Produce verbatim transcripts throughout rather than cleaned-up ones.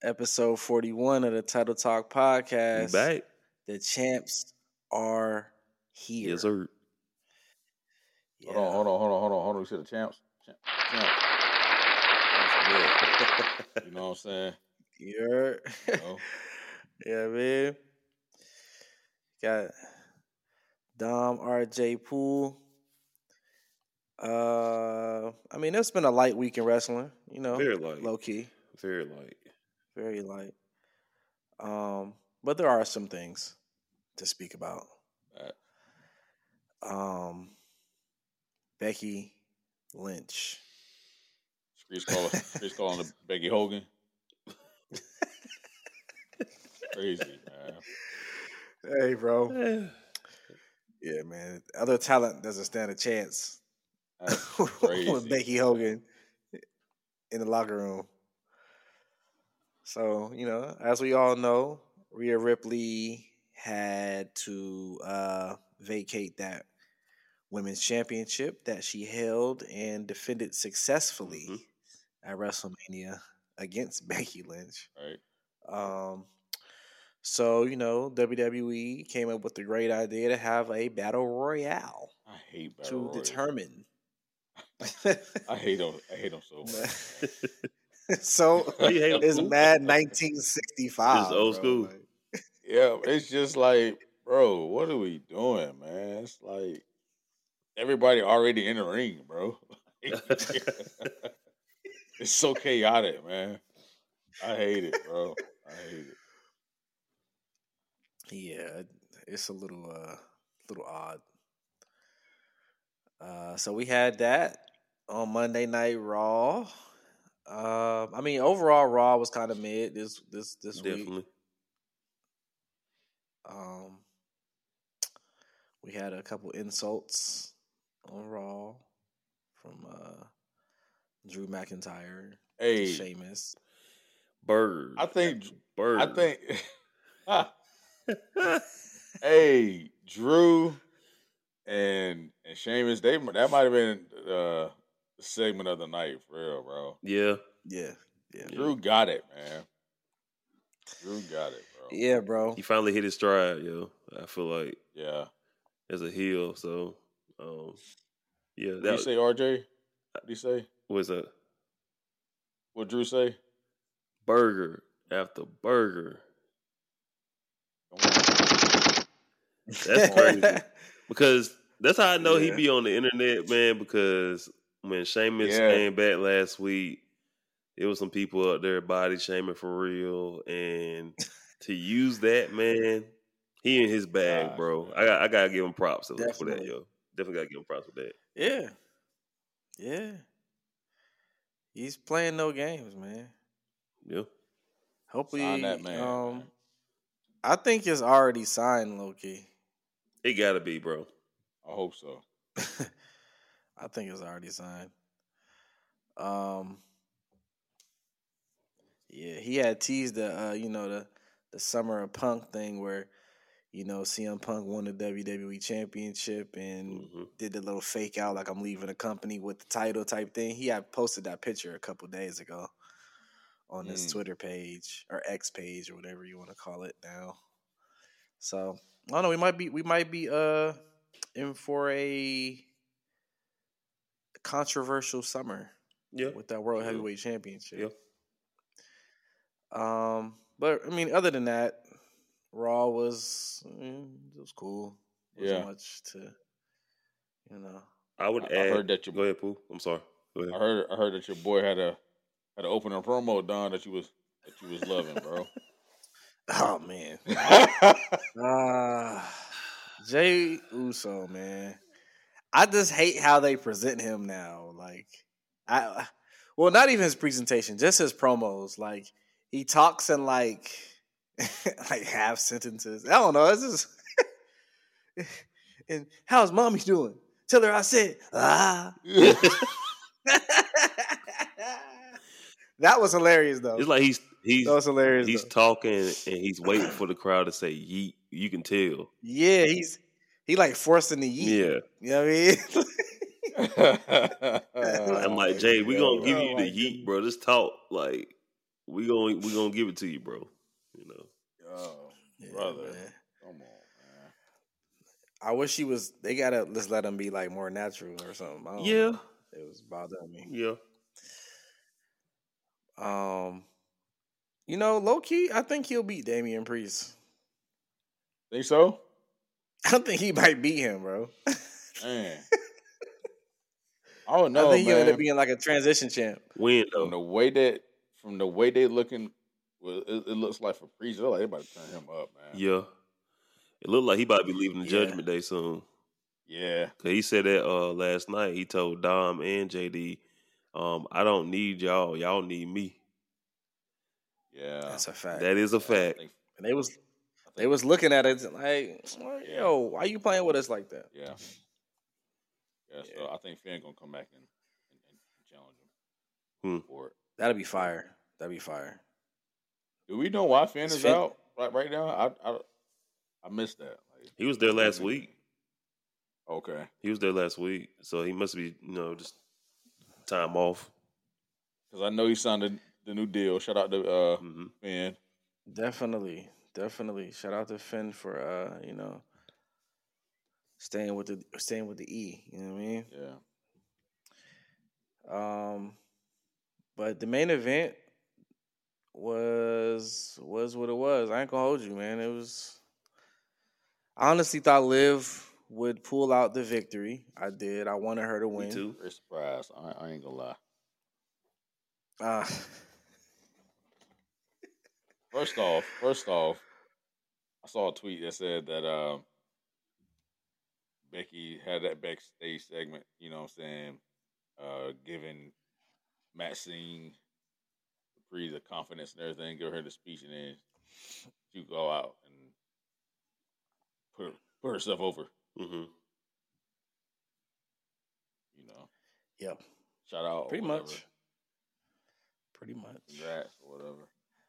episode forty-one of the Title Talk We podcast. back. The champs are here. Yes, sir. Yeah. Hold on, hold on, hold on, hold on, hold on. You said the champs? Champ, champs. Champs. You know what I'm saying? Yeah. Oh. Yeah, man. Got Dom, R J, Poole. Uh, I mean, it's been a light week in wrestling, you know, Very light. low key, Very light. very light. Um, but there are some things to speak about. Right. Um, Becky Lynch. Screech calling, Screech calling the Becky Hogan. Crazy, man. Hey, bro. Yeah, man. Other talent doesn't stand a chance That's with crazy. Becky Hogan in the locker room. So, you know, as we all know, Rhea Ripley had to uh, vacate that women's championship that she held and defended successfully Mhm. at WrestleMania against Becky Lynch. Right. Um, so, you know, W W E came up with the great idea to have a battle royale I hate Battle to Royale. determine. I hate them. I hate them so much. So You hate 'em it's too? mad nineteen sixty-five. It's old bro. school. Like, Yeah, it's just like, bro, what are we doing, man? It's like everybody already in the ring, bro. It's so chaotic, man. I hate it, bro. I hate it. yeah, it's a little, uh, little odd. Uh, so we had that on Monday Night Raw. Uh, I mean, overall, Raw was kind of mid this this this week. Definitely. Um, we had a couple insults on Raw from uh, Drew McIntyre to Hey, Sheamus. Bird. I think, Bird. I think, hey, Drew and and Sheamus, they that might have been uh, the segment of the night for real, bro. Yeah. Yeah, yeah, Drew got it, man. Drew got it, bro. yeah, bro. He finally hit his stride, yo. I feel like Yeah. as a heel, so um, yeah. What That do you say, R J? What do you say? was a What Drew say? burger after burger. That's crazy. Because that's how I know he Yeah. be on the internet, man, because when Sheamus Yeah. came back last week, there was some people up there body shaming for real. And to use that, man, he in his bag, Gosh, bro. man. I got I gotta give him props for that, Definitely. yo. Definitely gotta give him props for that. Yeah, yeah. He's playing no games, man. Yeah. Hopefully, Sign that man, um, man. I think it's already signed, Loki. It gotta be, bro. I hope so. I think it's already signed. Um, yeah, he had teased the, uh, you know, the the Summer of Punk thing where, you know, C M Punk won the W W E Championship and Mhm. did the little fake out like I'm leaving the company with the title type thing. He had posted that picture a couple days ago on his Mm. Twitter page or X page or whatever you want to call it now. So I don't know. We might be we might be uh in for a controversial summer Yeah. with that World Yeah. Heavyweight Championship. Yeah. Um, but I mean, other than that, Raw was mm, it was cool. It wasn't Yeah. much to, you know. I would I, I add heard that your Go ahead, Pooh. I'm sorry. Go ahead. I heard I heard that your boy had a had an opening promo done that you was that you was loving, bro. Oh man, uh, Jay Uso, man. I just hate how they present him now. Like, I, well, not even his presentation, just his promos. Like, he talks in like, like half sentences. I don't know. It's just, and how's mommy doing? Tell her I said ah. That was hilarious though. It's like he's he's That was hilarious. he's though. talking and he's waiting for the crowd to say yeet. You can tell. Yeah, he's he like forcing the yeet. Yeah. You know what I mean? I'm like, Jay, we gonna give Oh you my the yeet, goodness. bro. Just talk. Like, we gonna we gonna give it to you, bro. You know. Oh, Yeah, brother, man. come on, man. I wish he was. They gotta just let him be like more natural or something. I don't Yeah. know. It was bothering me. Yeah. Um, you know, low key, I think he'll beat Damian Priest. Think so? I think he might beat him, bro. Man, I don't I know, think he'll end up man. being like a transition champ. Win From though. the way that, from the way they looking, well, it, it looks like for Priest, it look like they about to turn him up, man. Yeah. It looked like he about to be leaving the Yeah. Judgment Day soon. Yeah, Cause he said that uh, last night. He told Dom and J D, um, "I don't need y'all. Y'all need me." yeah. That's a fact. That is a I fact. think, And they was I they think, was looking at it like, Yeah. yo, why you playing with us like that? yeah, yeah. So Yeah. I think Finn gonna come back and, and, and challenge Hmm. him for it. That'd be fire. That'd be fire. Do we know why Finn Is is Finn- out right right now? I I, I missed that. Like, He was there last week. okay, He was there last week, so he must be, you know, just time off. because I know he signed the, the new deal. Shout out to uh, hmm Finn. Definitely, definitely. Shout out to Finn for uh, you know, staying with the staying with the E. You know what I mean? Yeah, Um, but the main event was was what it was. I ain't gonna hold you, man. It was. I honestly thought Liv would pull out the victory. I did. I wanted her to Me win. too. very surprised. I, I ain't gonna lie. Uh, First off, first off, I saw a tweet that said that um, Becky had that backstage segment. You know what I'm saying? Uh, giving Maxine Dupree the confidence and everything, give her the speech, and then she go out and put put herself over. hmm You know, yep. shout out, Pretty or whatever. much. Pretty much. Congrats or whatever.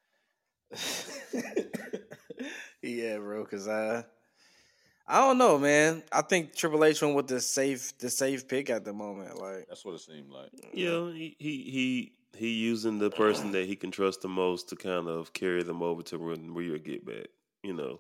Yeah, bro. Because I, I don't know, man. I think Triple H went with the safe, the safe pick at the moment. Like, That's what it seemed like. Yeah, he, he he he using the person that he can trust the most to kind of carry them over to when Rhea get back. You know.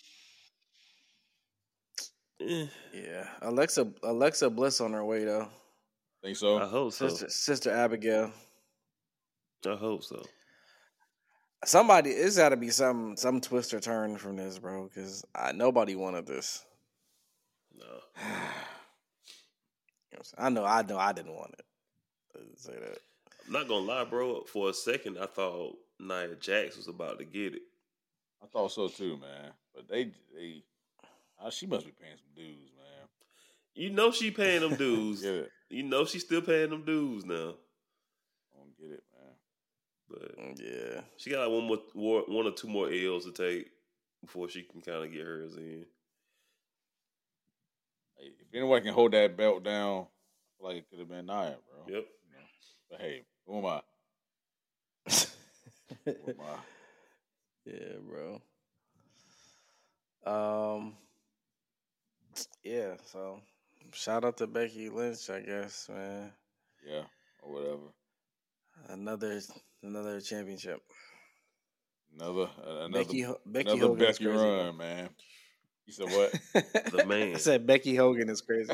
Eh, yeah, Alexa, Alexa Bliss on her way though. Think so? I hope so. Sister, Sister Abigail. I hope so. Somebody, it's got to be some some twist or turn from this, bro. Because nobody wanted this. No. You know what I'm saying? I know, I know, I didn't want it. Let's say that. I'm not gonna lie, bro. For a second, I thought Nia Jax was about to get it. I thought so too, man. But they they, uh, she must be paying some dues, man. You know she paying them dues. Get it? You know she still paying them dues now. I don't get it, man. But Yeah, she got like one more, more one or two more L's to take before she can kind of get hers in. Hey, if anyone can hold that belt down, I feel like it could have been Nia, bro. Yep. You know? But hey, who am I? Who am I? yeah, bro. Um, yeah. So, shout out to Becky Lynch, I guess, man. Yeah, or whatever. Another another championship. Another uh, another Becky Ho- Becky another Hogan is Becky crazy, run, man. You said what? The man. I said Becky Hogan is crazy.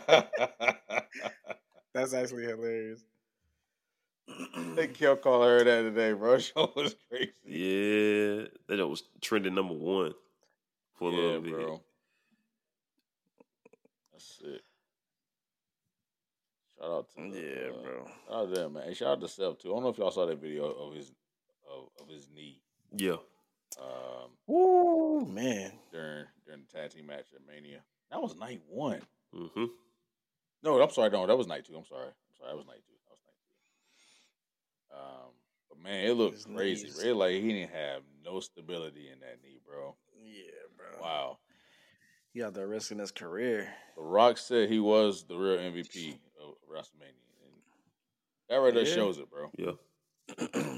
That's actually hilarious. They kept calling her that today, bro. She was crazy. Yeah, that was trending number one for a Yeah, little bit. bro. That's it. Shout out to the, Yeah, uh, bro. Shout out to them, man. Hey, shout out to Seth too. I don't know if y'all saw that video of his of, of his knee Yeah. um, Woo, man. during during the tag team match at Mania. That was night one. Mm-hmm. No, I'm sorry. No, that was night two. I'm sorry. I'm sorry. That was night two. That was night two. Um, but man, it looked His crazy. knees. Really, like he didn't have no stability in that knee, bro. Yeah, bro. Wow. He out there risking his career. The Rock said he was the real M V P of WrestleMania, and that right there Yeah. shows it, bro. Yeah.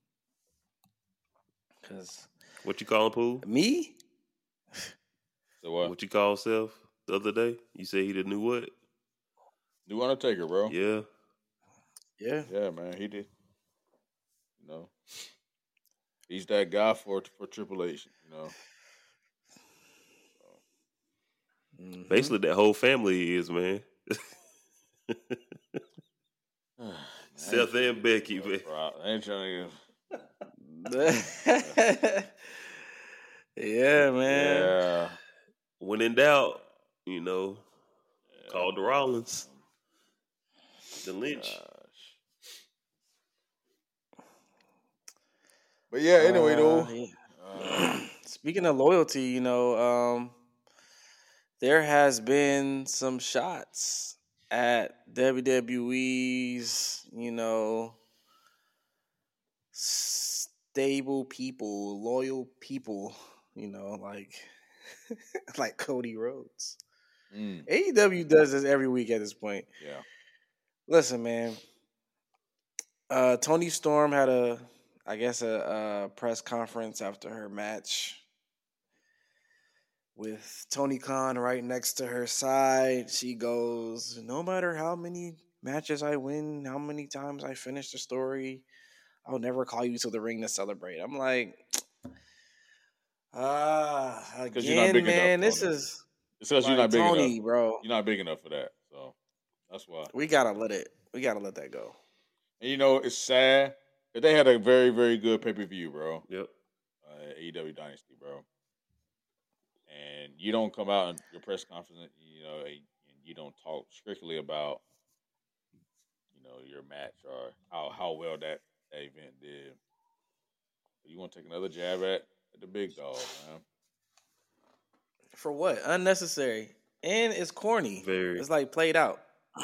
Cause What you call him, Pooh? me, So what? What you call Seth the other day? You said he the new what? New Undertaker, bro. Yeah. yeah, Yeah, man, he did. You know, He's that guy for for Triple H, you know. Mm-hmm. Basically, that whole family is, man. Seth and Becky, man. I ain't trying to. Yeah, man. Yeah. When in doubt, you know, yeah. call the Rollins, the Lynch. Gosh. But yeah, anyway, Uh, though. yeah. Uh, Speaking of loyalty, you know, um, there has been some shots at W W E's, you know, stable people, loyal people, you know, like like Cody Rhodes. mm, A E W does this every week at this point. yeah. Listen, man. Uh, Toni Storm had a, I guess, a, a press conference after her match with Tony Khan right next to her side. She goes, no matter how many matches I win, how many times I finish the story, I'll never call you to the ring to celebrate. I'm like, ah, uh, again, man, enough, this is it's because like, you're not big Tony, enough, bro. You're not big enough for that, so that's why we gotta let it. We gotta let that go. And you know, it's sad that they had a very, very good pay per view, bro. Yep. Uh, A E W Dynasty, bro. And you don't come out in your press conference, you know, and you don't talk strictly about, you know, your match or how, how well that, that event did. But you want to take another jab at, at the big dog, man. For what? Unnecessary. And it's corny. Very. It's like played out.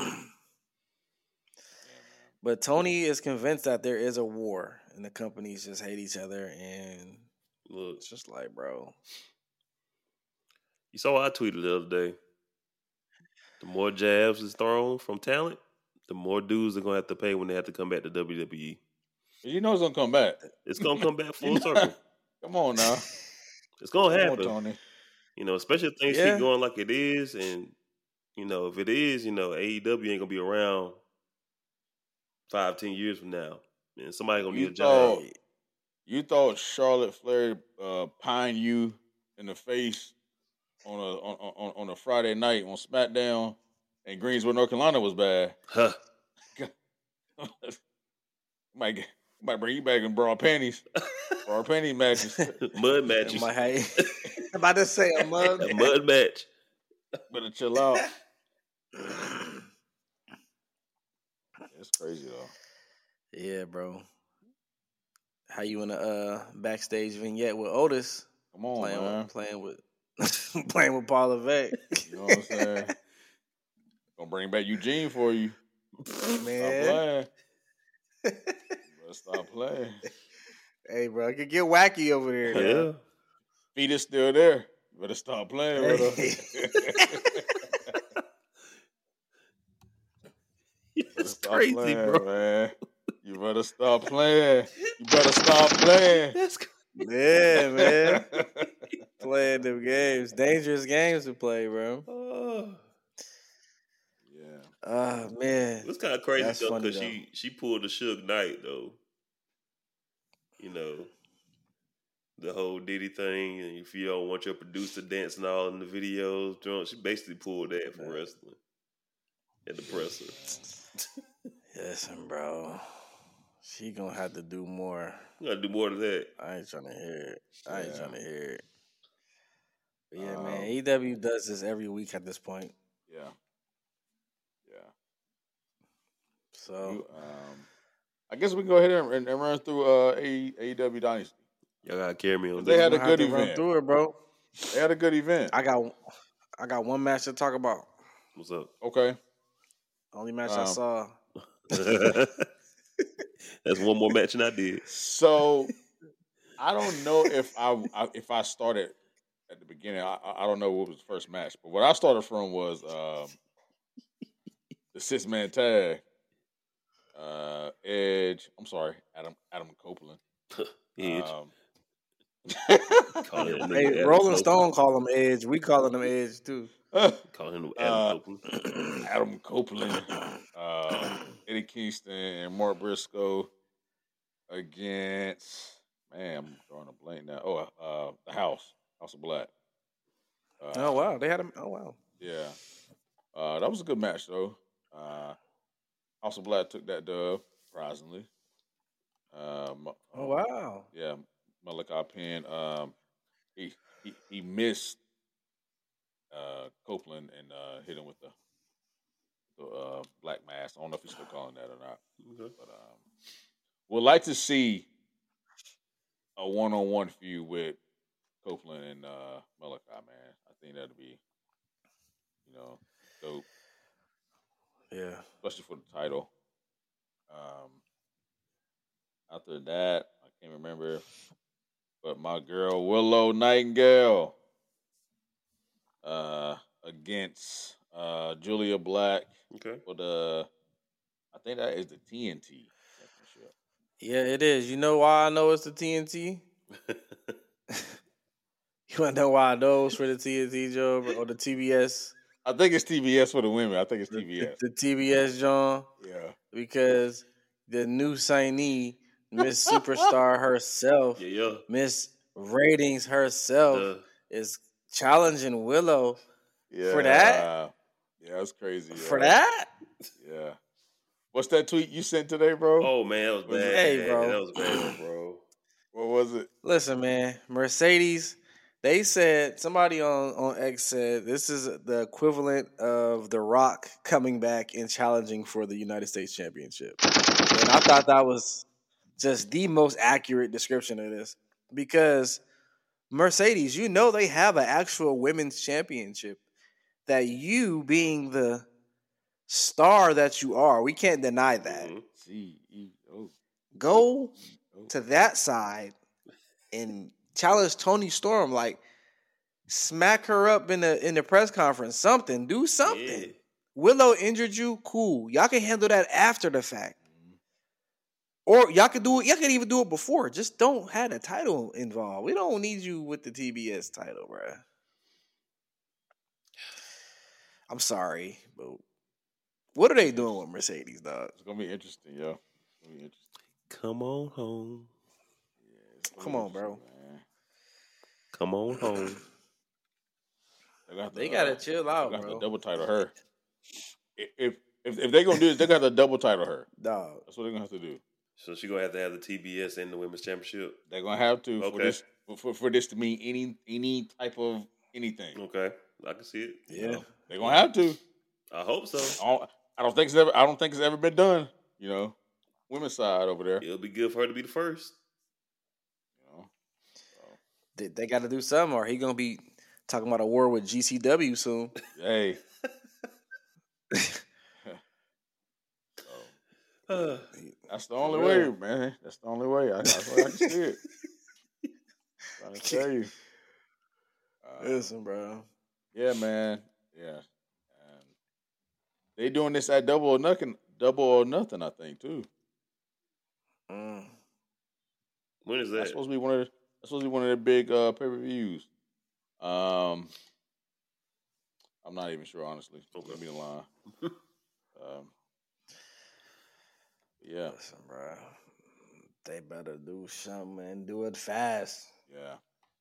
But Tony is convinced that there is a war and the companies just hate each other, and look, it's just like, bro. You saw what I tweeted the other day. The more jabs is thrown from talent, the more dues they're gonna have to pay when they have to come back to W W E. You know it's gonna come back. It's gonna come back full circle. Come on now. It's gonna come happen. On, Tony. You know, especially if things yeah. keep going like it is, and you know, if it is, you know, A E W ain't gonna be around five, ten years from now, and somebody gonna you need a job. Thought, you thought Charlotte Flair uh, pined you in the face on a on, on on a Friday night on SmackDown, and Greensboro, North Carolina was bad. Huh? might get, might bring you back in bra panties, bra panty matches, mud matches. I'm about to say a mud a mud match. Better chill out. It's crazy though. Yeah, bro. How you in a uh, backstage vignette with Otis? Come on, playing man. With, playing with playing with Paul Levesque. You know what I'm saying? Gonna bring back Eugene for you, man. Stop playing. Better stop playing. Hey, bro, it could get wacky over there. Yeah. Now. Feet is still there. You better stop playing with her. It's crazy, playing, bro. Man. You better stop playing. You better stop playing. That's yeah, man. Playing them games. Dangerous games to play, bro. Oh. Yeah. Oh, man. It's kind of crazy, though, because she, she pulled the Suge Knight, though. You know, the whole Diddy thing, and if you don't want your producer dancing all in the videos, drunk, she basically pulled that for wrestling at the presser. Listen, bro. She gonna have to do more. You gotta do more than that. I ain't trying to hear it. I ain't Yeah. trying to hear it. But yeah, Um, man. A E W does this every week at this point. Yeah. Yeah. So, You, um, I guess we can go ahead and, and run through uh, A E W Dynasty. Y'all gotta carry me on They this. had a I'll have good to event. Run through it, bro. They had a good event. I got, I got one match to talk about. What's up? Okay. Only match Um, I saw. That's one more match than I did. So I don't know if I, I if I started at the beginning. I, I don't know what was the first match, but what I started from was um, the six man tag. Uh, Edge. I'm sorry, Adam Adam Copeland. Edge. Um, Call him Hey, Adam Rolling Copeland. Stone call him Edge. We calling him Edge too. Call him Adam Uh, Copeland. Adam Copeland, uh, Eddie Kingston, and Mark Briscoe against man, I'm drawing a blank now. Oh, uh, the House, House of Black. Uh, oh wow, they had him. Oh wow, yeah, uh, that was a good match though. Uh, House of Black took that dub, surprisingly. Um, oh wow, yeah, Malachi Penn. Um, he he he missed uh, Copeland and uh, hit him with the the uh, black mass. I don't know if he's still calling that or not, okay. But um, we'd like to see a one-on-one feud with Copeland and uh, Malachi, man. I think that'd be, you know, dope. Yeah, especially for the title. Um, after that, I can't remember, but my girl Willow Nightingale uh, against uh, Julia Black. Okay. For the, I think that is the T N T championship. Yeah, it is. You know why I know it's the T N T? You want to know why I know it's for the T N T, Joe, or the T B S? I think it's T B S for the women. I think it's T B S. The, the, the T B S, John. Yeah. Because the new signee, Miss Superstar herself, yeah, yeah. Miss Ratings herself, Duh. is challenging Willow yeah. for that. Yeah, that's crazy. For yeah. that? Yeah. What's that tweet you sent today, bro? Oh, man, that was bad. Hey, bro. That was bad, bro. What was it? Listen, man, Mercedes, they said, somebody on, on X said, this is the equivalent of The Rock coming back and challenging for the United States Championship. And I thought that was just the most accurate description of this. Because Mercedes, you know they have an actual women's championship that you being the star that you are, we can't deny that. Mm-hmm. C E O. Go to that side and challenge Toni Storm, like smack her up in the in the press conference, something, do something. Yeah. Willow injured you, cool. Y'all can handle that after the fact, or y'all could do it. Y'all could even do it before. Just don't have the title involved. We don't need you with the T B S title, bruh. I'm sorry, but what are they doing with Mercedes, dog? It's gonna be interesting, yo. It's gonna be interesting. Come on home. Yeah, Come on, bro. Man. Come on home. They, got they uh, gotta chill out, they got bro. The double title her. If if if they gonna do this, they got the double title her. Dog. That's what they're gonna have to do. So she gonna have to have the T B S and the women's championship. They're gonna have to okay. for this for, for this to mean any any type of anything. Okay, I can see it. Yeah, you know, they're gonna have to. I hope so. I don't, I don't think it's ever. I don't think it's ever been done. You know, women's side over there. It'll be good for her to be the first. You know, so. they, they got to do something, or he gonna be talking about a war with G C W soon. Hey. Uh, that's the only way, man. That's the only way. I, that's what I can see it. I'm trying to tell you. Uh, Listen, bro. Yeah, man. Yeah. And they doing this at double or nothing. Double or nothing, I think, too. Mm. When is that? That's supposed to be one of the, that's supposed to be one of their big uh, pay per views. Um, I'm not even sure, honestly. Don't let me the line. um. Yeah. Listen, bro. They better do something and do it fast. Yeah.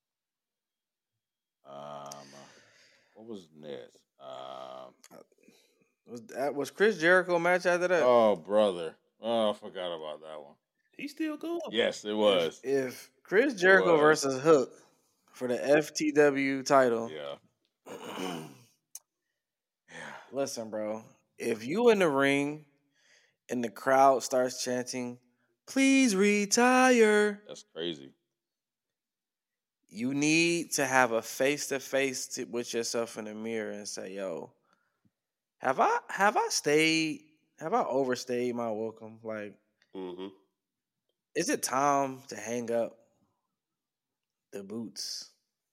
Um, what was next? Um, was that was Chris Jericho match after that? Oh, brother. Oh, I forgot about that one. He's still going. Yes, it was. If, if Chris Jericho versus Hook for the F T W title. Yeah. yeah. Listen, bro. If you in the ring and the crowd starts chanting, "Please retire." That's crazy. You need to have a face-to-face with yourself in the mirror and say, yo, have I have I stayed, have I overstayed my welcome? Like, mm-hmm. is it time to hang up the boots?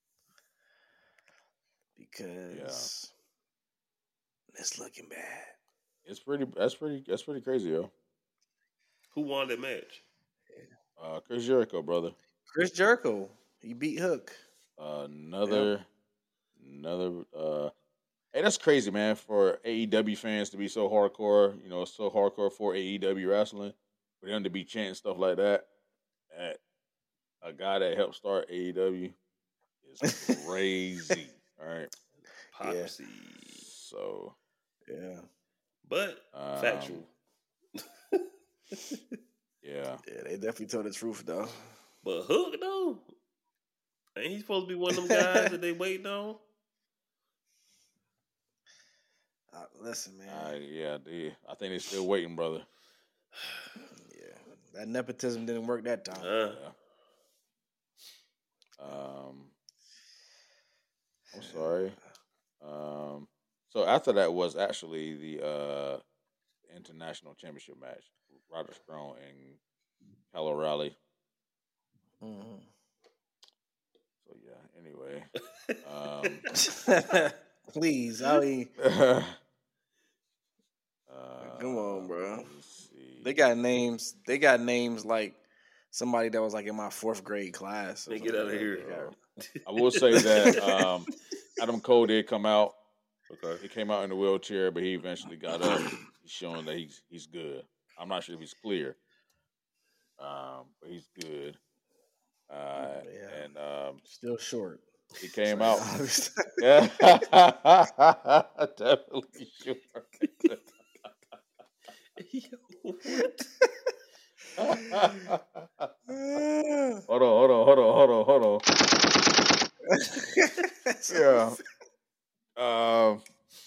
Because yeah. it's looking bad. It's pretty. That's pretty. That's pretty crazy, yo. Who won that match? Uh, Chris Jericho, brother. Chris Jericho. He beat Hook. Uh, another, yep. another. Uh, hey, that's crazy, man. For A E W fans to be so hardcore, you know, so hardcore for A E W wrestling, for them to be chanting stuff like that at a guy that helped start A E W is crazy. All right. Hypocrisy. Yeah. So. Yeah. But um, factual. yeah. Yeah, they definitely told the truth though. But Hook though, ain't he supposed to be one of them guys that they waiting on? Uh, listen, man. Uh, yeah, they, I think they're still waiting, brother. Yeah, that nepotism didn't work that time. Uh, yeah. Um, I'm sorry. Um, so after that was actually the uh, international championship match, Roderick Strong and Kyle O'Reilly. Mm-hmm. So yeah. Anyway, um, please, I mean, uh, come on, bro. See. They got names. They got names like somebody that was like in my fourth grade class. Man, get out of like here. I will say that um, Adam Cole did come out. Okay. He came out in a wheelchair, but he eventually got up. He's showing that he's he's good. I'm not sure if he's clear, um, but he's good. Uh, yeah. And um, still short. He came so, out. Yeah, definitely short. Hold on, hold on, hold on, hold on, hold on. Yeah. Um.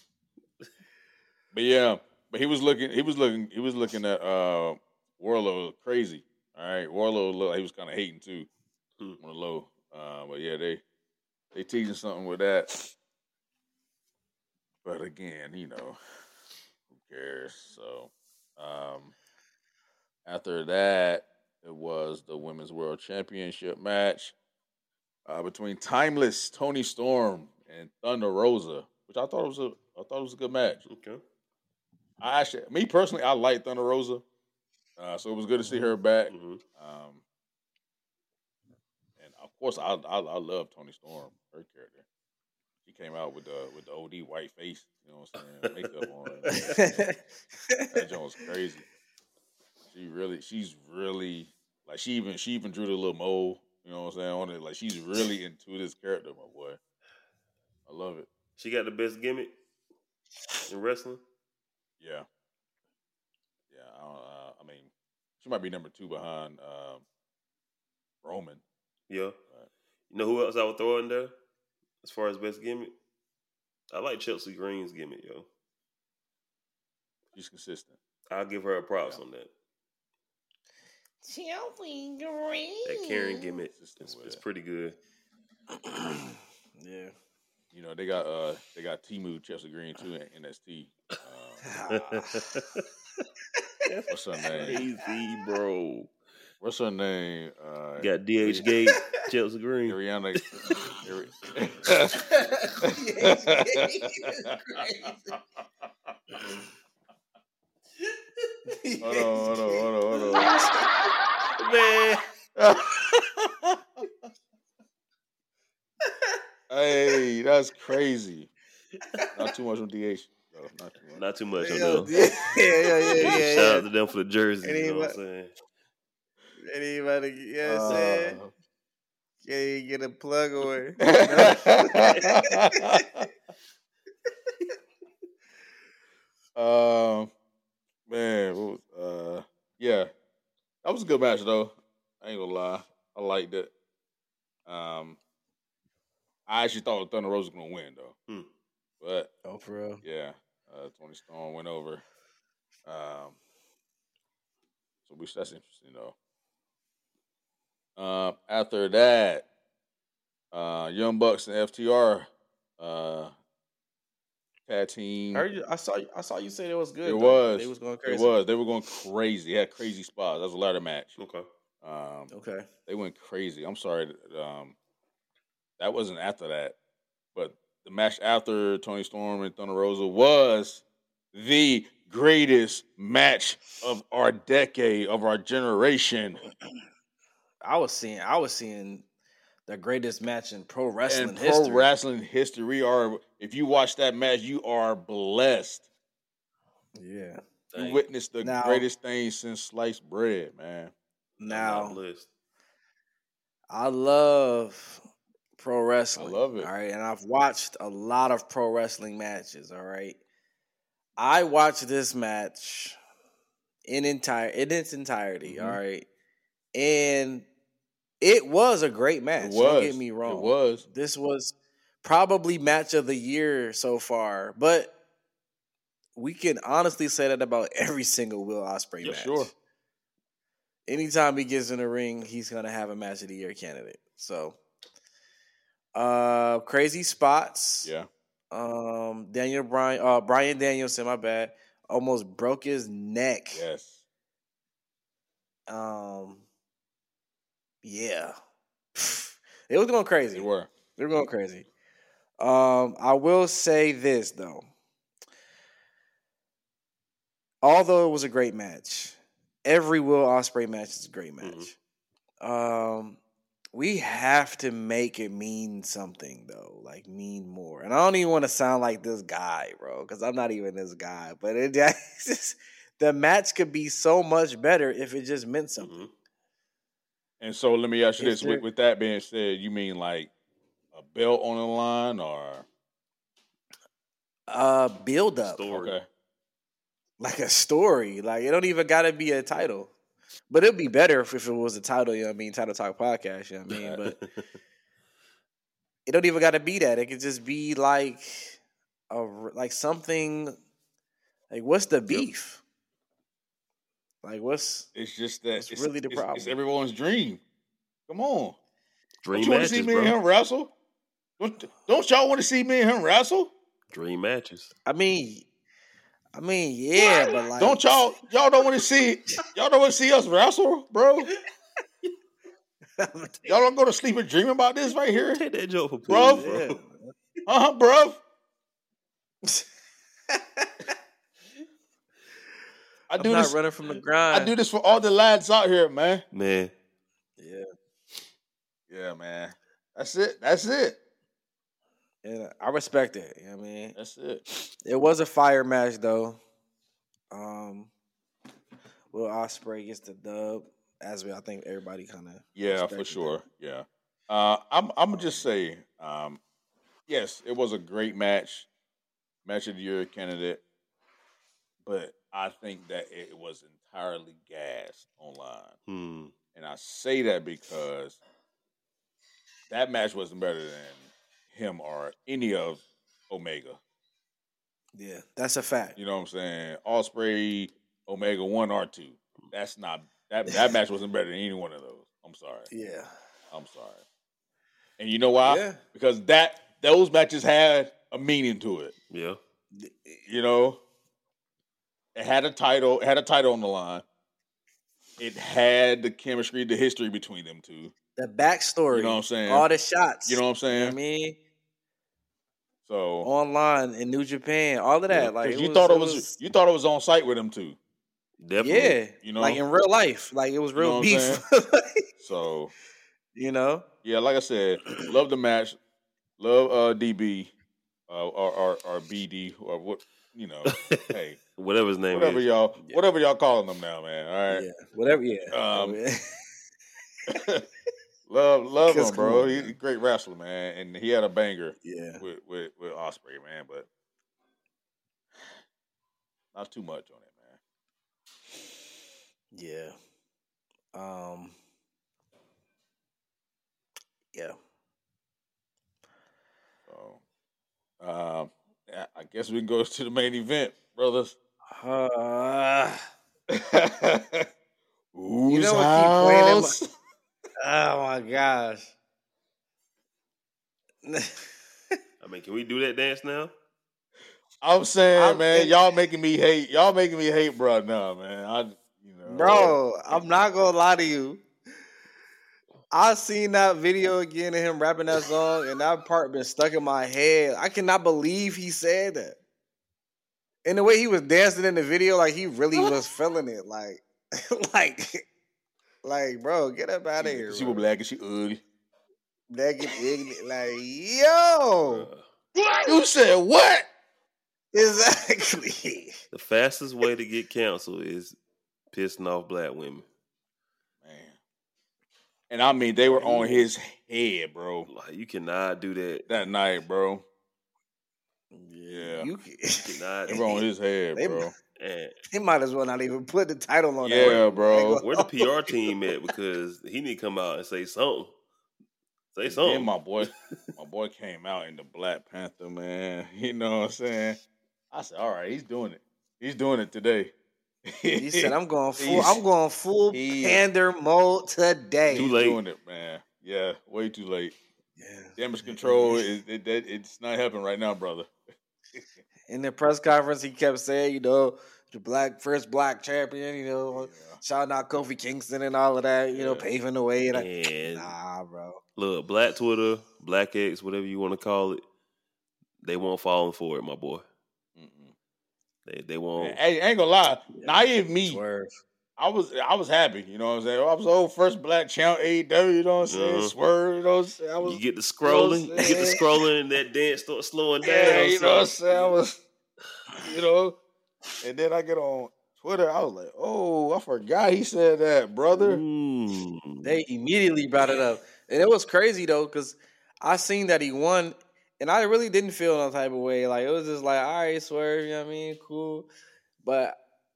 But yeah, but he was looking. He was looking. He was looking at uh, Warlow crazy. All right, Warlow looked like he was kind of hating too hmm. on the low. Uh, but yeah, they they teasing something with that. But again, you know, who cares? So um, after that, it was the Women's World Championship match uh, between Timeless Toni Storm and Thunder Rosa, which I thought was a I thought it was a good match. Okay. I actually, me personally, I like Thunder Rosa, uh, so it was good to see her back. Mm-hmm. Um, and of course, I, I I love Toni Storm, her character. She came out with the with the O D white face, you know what I'm saying, makeup on. That joint was crazy. She really, she's really like she even she even drew the little mole, you know what I'm saying, on it. Like she's really into this character, my boy. I love it. She got the best gimmick in wrestling. Yeah, yeah. I, uh, I mean, she might be number two behind um, Roman. Yeah. Right. You know who else I would throw in there as far as best gimmick? I like Chelsea Green's gimmick, yo. She's consistent. I'll give her a props yeah. on that. Chelsea Green. That Karen gimmick is it's, it's pretty good. Yeah. You know, they got uh they got Timu Chelsea Green too in N X T. Um, what's her name? Crazy, bro. What's her name? Uh, got D H Gate, Chelsea Green. Ariana. Ari- hold on, hold on, hold on, hold on. Man. Hey, that's crazy. Not too much on D H. No, not too much. Not too much on yeah, them. Yeah, yeah, yeah, yeah. Shout yeah. out to them for the jersey, Anybody, you know what I'm saying? Anybody, you know what I'm saying? Can you get a plug or Um, man, uh, yeah, that was a good match though. I ain't gonna lie, I liked it. Um, I actually thought Thunder Rosa was gonna win though, hmm. but oh, for real, yeah, uh, Toni Storm went over. Um, so which that's interesting though. Um, after that, uh, Young Bucks and F T R, uh, tag team. I, heard you, I saw. I saw you say it was good. It though. was. They was going crazy. It was. They were going crazy. They had crazy spots. That was a ladder match. Okay. Um, okay. They went crazy. I'm sorry. Um, that wasn't after that, but the match after Toni Storm and Thunder Rosa was the greatest match of our decade, of our generation. I was seeing. I was seeing the greatest match in pro wrestling and pro history. wrestling history. Are if you watch that match, you are blessed. Yeah, you Dang. witnessed the now, greatest thing since sliced bread, man. Now, I'm not blessed. I love pro wrestling. I love it. All right, and I've watched a lot of pro wrestling matches. All right, I watched this match in entire in its entirety. Mm-hmm. All right, and it was a great match. It was. Don't get me wrong. It was. This was probably match of the year so far, but we can honestly say that about every single Will Ospreay yeah, match. Sure. Anytime he gets in the ring, he's gonna have a match of the year candidate. So, uh, crazy spots. Yeah. Um, Daniel Bryan, uh, Bryan Danielson, my bad, almost broke his neck. Yes. Um. Yeah. It was going crazy. They were. They were going crazy. Um, I will say this though. Although it was a great match, every Will Ospreay match is a great match. Mm-hmm. Um, we have to make it mean something though, like mean more. And I don't even want to sound like this guy, bro, because I'm not even this guy. But it just, the match could be so much better if it just meant something. Mm-hmm. And so let me ask you this: with, with that being said, you mean like a belt on the line, or uh, build up? Story. Okay. Like a story. Like it don't even gotta be a title. But it'd be better if, if it was a title, you know what I mean? Title Talk Podcast, you know what I mean? But it don't even gotta be that. It could just be like a like something like what's the beef? Yep. Like what's it's just that it's really the it's, problem. It's everyone's dream. Come on. Dream don't you matches, want to see me bro. and him wrestle? Don't, don't y'all want to see me and him wrestle? Dream matches. I mean I mean, yeah, what? But like, don't y'all y'all don't want to see y'all don't want to see us wrestle, bro? Y'all don't go to sleep and dream about this right here. Take that joke for bro. bro. Uh huh, bro. I I'm do not this, running from the grind. I do this for all the lads out here, man. Man. Yeah. Yeah, man. That's it. That's it. And I respect it. You know what I mean? That's it. It was a fire match, though. Um, Will Ospreay gets the dub, as we, I think everybody kind of yeah, for sure. That. Yeah. Uh, I'm. I'm gonna just say, um, yes, it was a great match, match of the year candidate, but I think that it was entirely gassed online, hmm. and I say that because that match wasn't better than him or any of Omega. Yeah, that's a fact. You know what I'm saying? Ospreay, Omega one or two. That's not that that match wasn't better than any one of those. I'm sorry. Yeah. I'm sorry. And you know why? Yeah. Because that those matches had a meaning to it. Yeah. You know? It had a title, it had a title on the line. It had the chemistry, the history between them two. The backstory. You know what I'm saying? All the shots. You know what I'm saying? You know what I mean? So online in New Japan, all of that. Yeah, like you was, thought it it was, was you thought it was on site with him too. Definitely. Yeah. You know, like in real life. Like it was real you know beef. So you know? Yeah, like I said, love the match. Love uh D B uh or, or or B D or what you know, hey. Whatever his name whatever is. y'all yeah. whatever y'all calling them now, man. All right. Yeah. Whatever, yeah. Um Love, love him, bro. On, He's a great wrestler, man, and he had a banger, yeah, with with, with Ospreay, man. But not too much on it, man. Yeah. Um. Yeah. So, um, I guess we can go to the main event, brothers. Uh, Who's you know what? house? Keep playing in my- Oh my gosh. I mean, can we do that dance now? I'm saying, I'm, man, it, y'all making me hate. Y'all making me hate, bro. Now, man, I, you know, bro, I'm not gonna lie to you. I seen that video again of him rapping that song, and that part been stuck in my head. I cannot believe he said that. And the way he was dancing in the video, like he really was feeling it, like, like. Like, bro, get up out of here. She bro. was black and she ugly. Black and ugly. Like, yo. What? You said what? Exactly. The fastest way to get canceled is pissing off black women. Man. And I mean, they were on his head, bro. Like you cannot do that that night, bro. Yeah, you, can, you cannot. They were on his head, they, bro. And they might as well not even put the title on. Yeah, that. bro. Where the P R team at? Because he need to come out and say something. Say and something. Then my boy, my boy came out in the Black Panther, man. You know what I'm saying? I said, all right, he's doing it. He's doing it today. He said, I'm going full. I'm going full he, pander mode today. Too late. He's doing it, man. Yeah, way too late. Yeah. Damage control is it, it, it's not happening right now, brother. In the press conference, he kept saying, you know, the black first black champion, you know, yeah. shouting out Kofi Kingston and all of that, you yeah. know, paving the way. And, and I, nah, bro. Look, Black Twitter, Black X, whatever you want to call it, they won't fall for it, my boy. Mm-mm. They they won't. Hey, ain't gonna lie, yeah. naive me. Swerve. I was I was happy, you know what I'm saying? I was the old first black champ A E W, you know what I'm saying? Uh-huh. Swerve, you know what I'm saying? I was, you get the scrolling, you, know you get the scrolling, and that dance starts slowing down. Yeah, you so. know what I'm saying? I was, you know, and then I get on Twitter, I was like, oh, I forgot he said that, brother. Mm. They immediately brought it up. And it was crazy, though, because I seen that he won, and I really didn't feel no type of way. Like, it was just like, all right, Swerve, you know what I mean? Cool. But...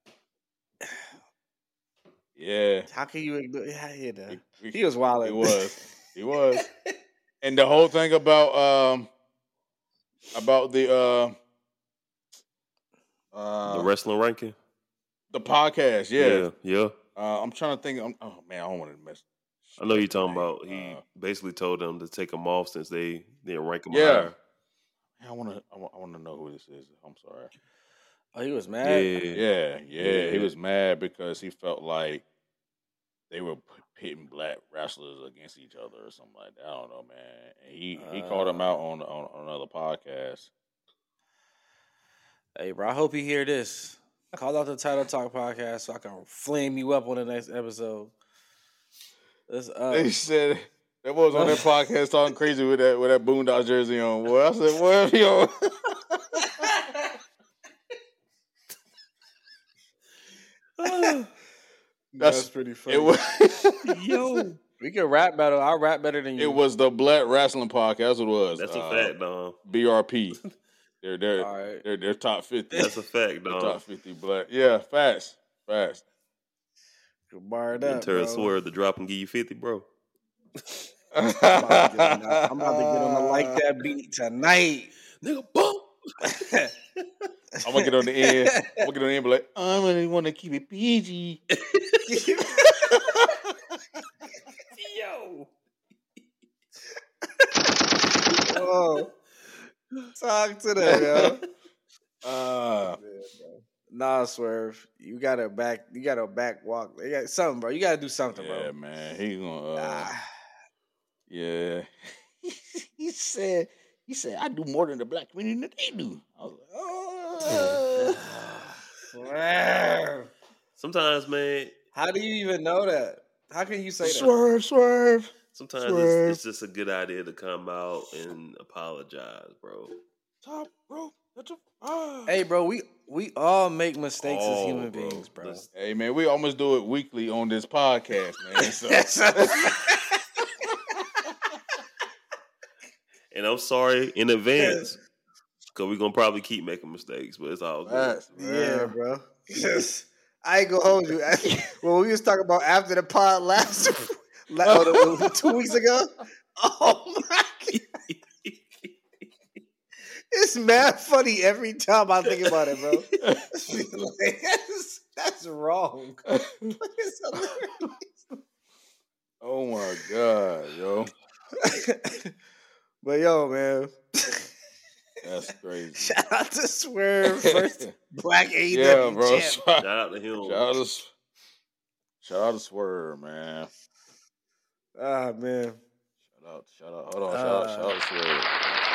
Yeah. How can you ignore? Yeah, he, he, he was wild. He was. He was. And the whole thing about um about the uh, uh the wrestling ranking, the podcast. Yeah, yeah. yeah. Uh, I'm trying to think. I'm, oh man, I don't want to mess. I know you're talking about. He uh, basically told them to take them off since they didn't rank them yeah. higher. I want to. I want to know who this is. I'm sorry. Oh, he was mad. Yeah, yeah, yeah. yeah. He was mad because he felt like they were pitting black wrestlers against each other or something like that. I don't know, man. And he he uh, called him out on, on on another podcast. Hey, bro, I hope you hear this. Call out the Title Talk podcast so I can flame you up on the next episode. Uh, they said that was on that podcast talking crazy with that with that Boondock jersey on. Boy, I said, "What, yo?" That's, That's pretty funny. It was, yo, we can rap better. I'll rap better than you. It was the Black Wrestling Podcast. That's what it was. That's uh, a fact, dog. B R P. They're they're, right. they're they're top fifty. That's a fact, dog. Top fifty black. Yeah, fast, fast. Bar it up, Until Swerve the drop and give you fifty, bro. I'm about to get on, that. I'm about to get on the like that beat tonight, nigga. Boom. I'm gonna get on the end. I'm gonna get on the end, and be like, I really want to keep it P G. Yo. Oh, talk to them, yo. Uh, nah, Swerve. You gotta back. You gotta back walk. You got something, bro. You gotta do something, yeah, bro. Yeah, man. He gonna. Uh, ah. Yeah. he said. He said, I do more than the black community than they do. I was like, oh. Swerve. Sometimes, man. How do you even know that? How can you say swerve, that? Swerve, swerve. Sometimes swerve. It's, it's just a good idea to come out and apologize, bro. Top, bro. That's a, ah. Hey, bro, we, we all make mistakes oh, as human bro. beings, bro. Let's, hey, man, we almost do it weekly on this podcast, man. So. And I'm sorry in advance because we're gonna probably keep making mistakes, but it's all good. Yeah, bro. Yes. I ain't gonna hold you. When we was talking about after the pod last oh, two weeks ago, oh my god, it's mad funny every time I think about it, bro. Like, that's, that's wrong. Oh my god, yo. But yo, man, that's crazy. Shout out to Swerve, first black A E W yeah, bro. champ. Shout out to him. Shout out to, shout out to Swerve, man. Ah, man. Shout out, shout out. Hold on, uh, shout out, shout out to Swerve.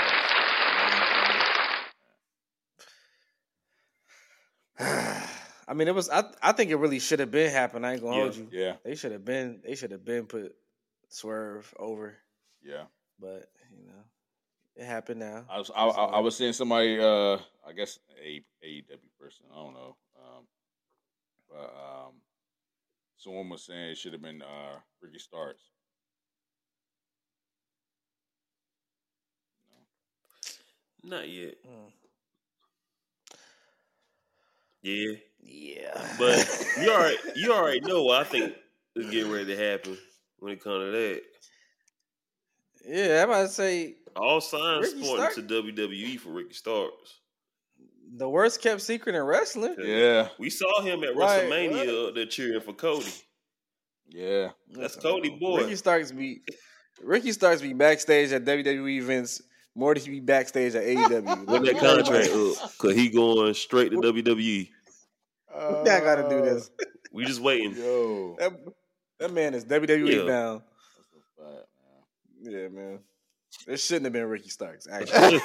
I mean, it was. I I think it really should have been happened. I ain't gonna yeah, hold you. Yeah, they should have been. They should have been put Swerve over. Yeah. But, you know, it happened now. I was I, I, I was seeing somebody, uh, I guess, a A E W person. I don't know. Um, but um, someone was saying it should have been uh, Ricky Starks. Not yet. Mm. Yeah. Yeah. But you already you already know what I think is getting ready to happen when it comes to that. Yeah, I'm about to say all signs Ricky pointing Stark? to W W E for Ricky Starks. The worst kept secret in wrestling. Yeah. We saw him at Like, WrestleMania. They're cheering for Cody. Yeah. That's Listen, Cody bro. boy. Ricky Starks be Ricky Starks be backstage at W W E events more than he be backstage at A E W. When that contract up, cause he going straight to W W E. Uh, we not gotta do this. We just waiting. Yo. That, that man is W W E Yeah. bound. That's a fact, man. Yeah, man. It shouldn't have been Ricky Starks, actually.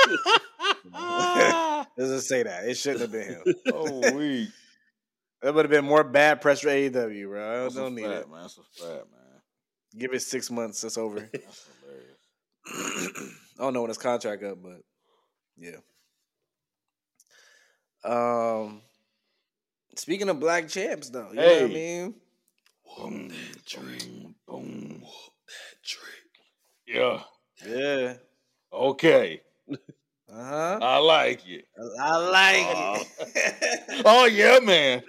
Let's just say that. It shouldn't have been him. Oh, we. That would have been more bad press for A E W, bro. I don't, That's don't a need fact, it. man. That's a fact, man. Give it six months. It's over. That's hilarious. I don't know when his contract up, but yeah. Um, speaking of black champs, though, you Hey. know what I mean? Whoop that trick. Boom. Whoop that trick. Yeah. Yeah. Okay. Uh huh. I like it. I like it. Oh, yeah, man.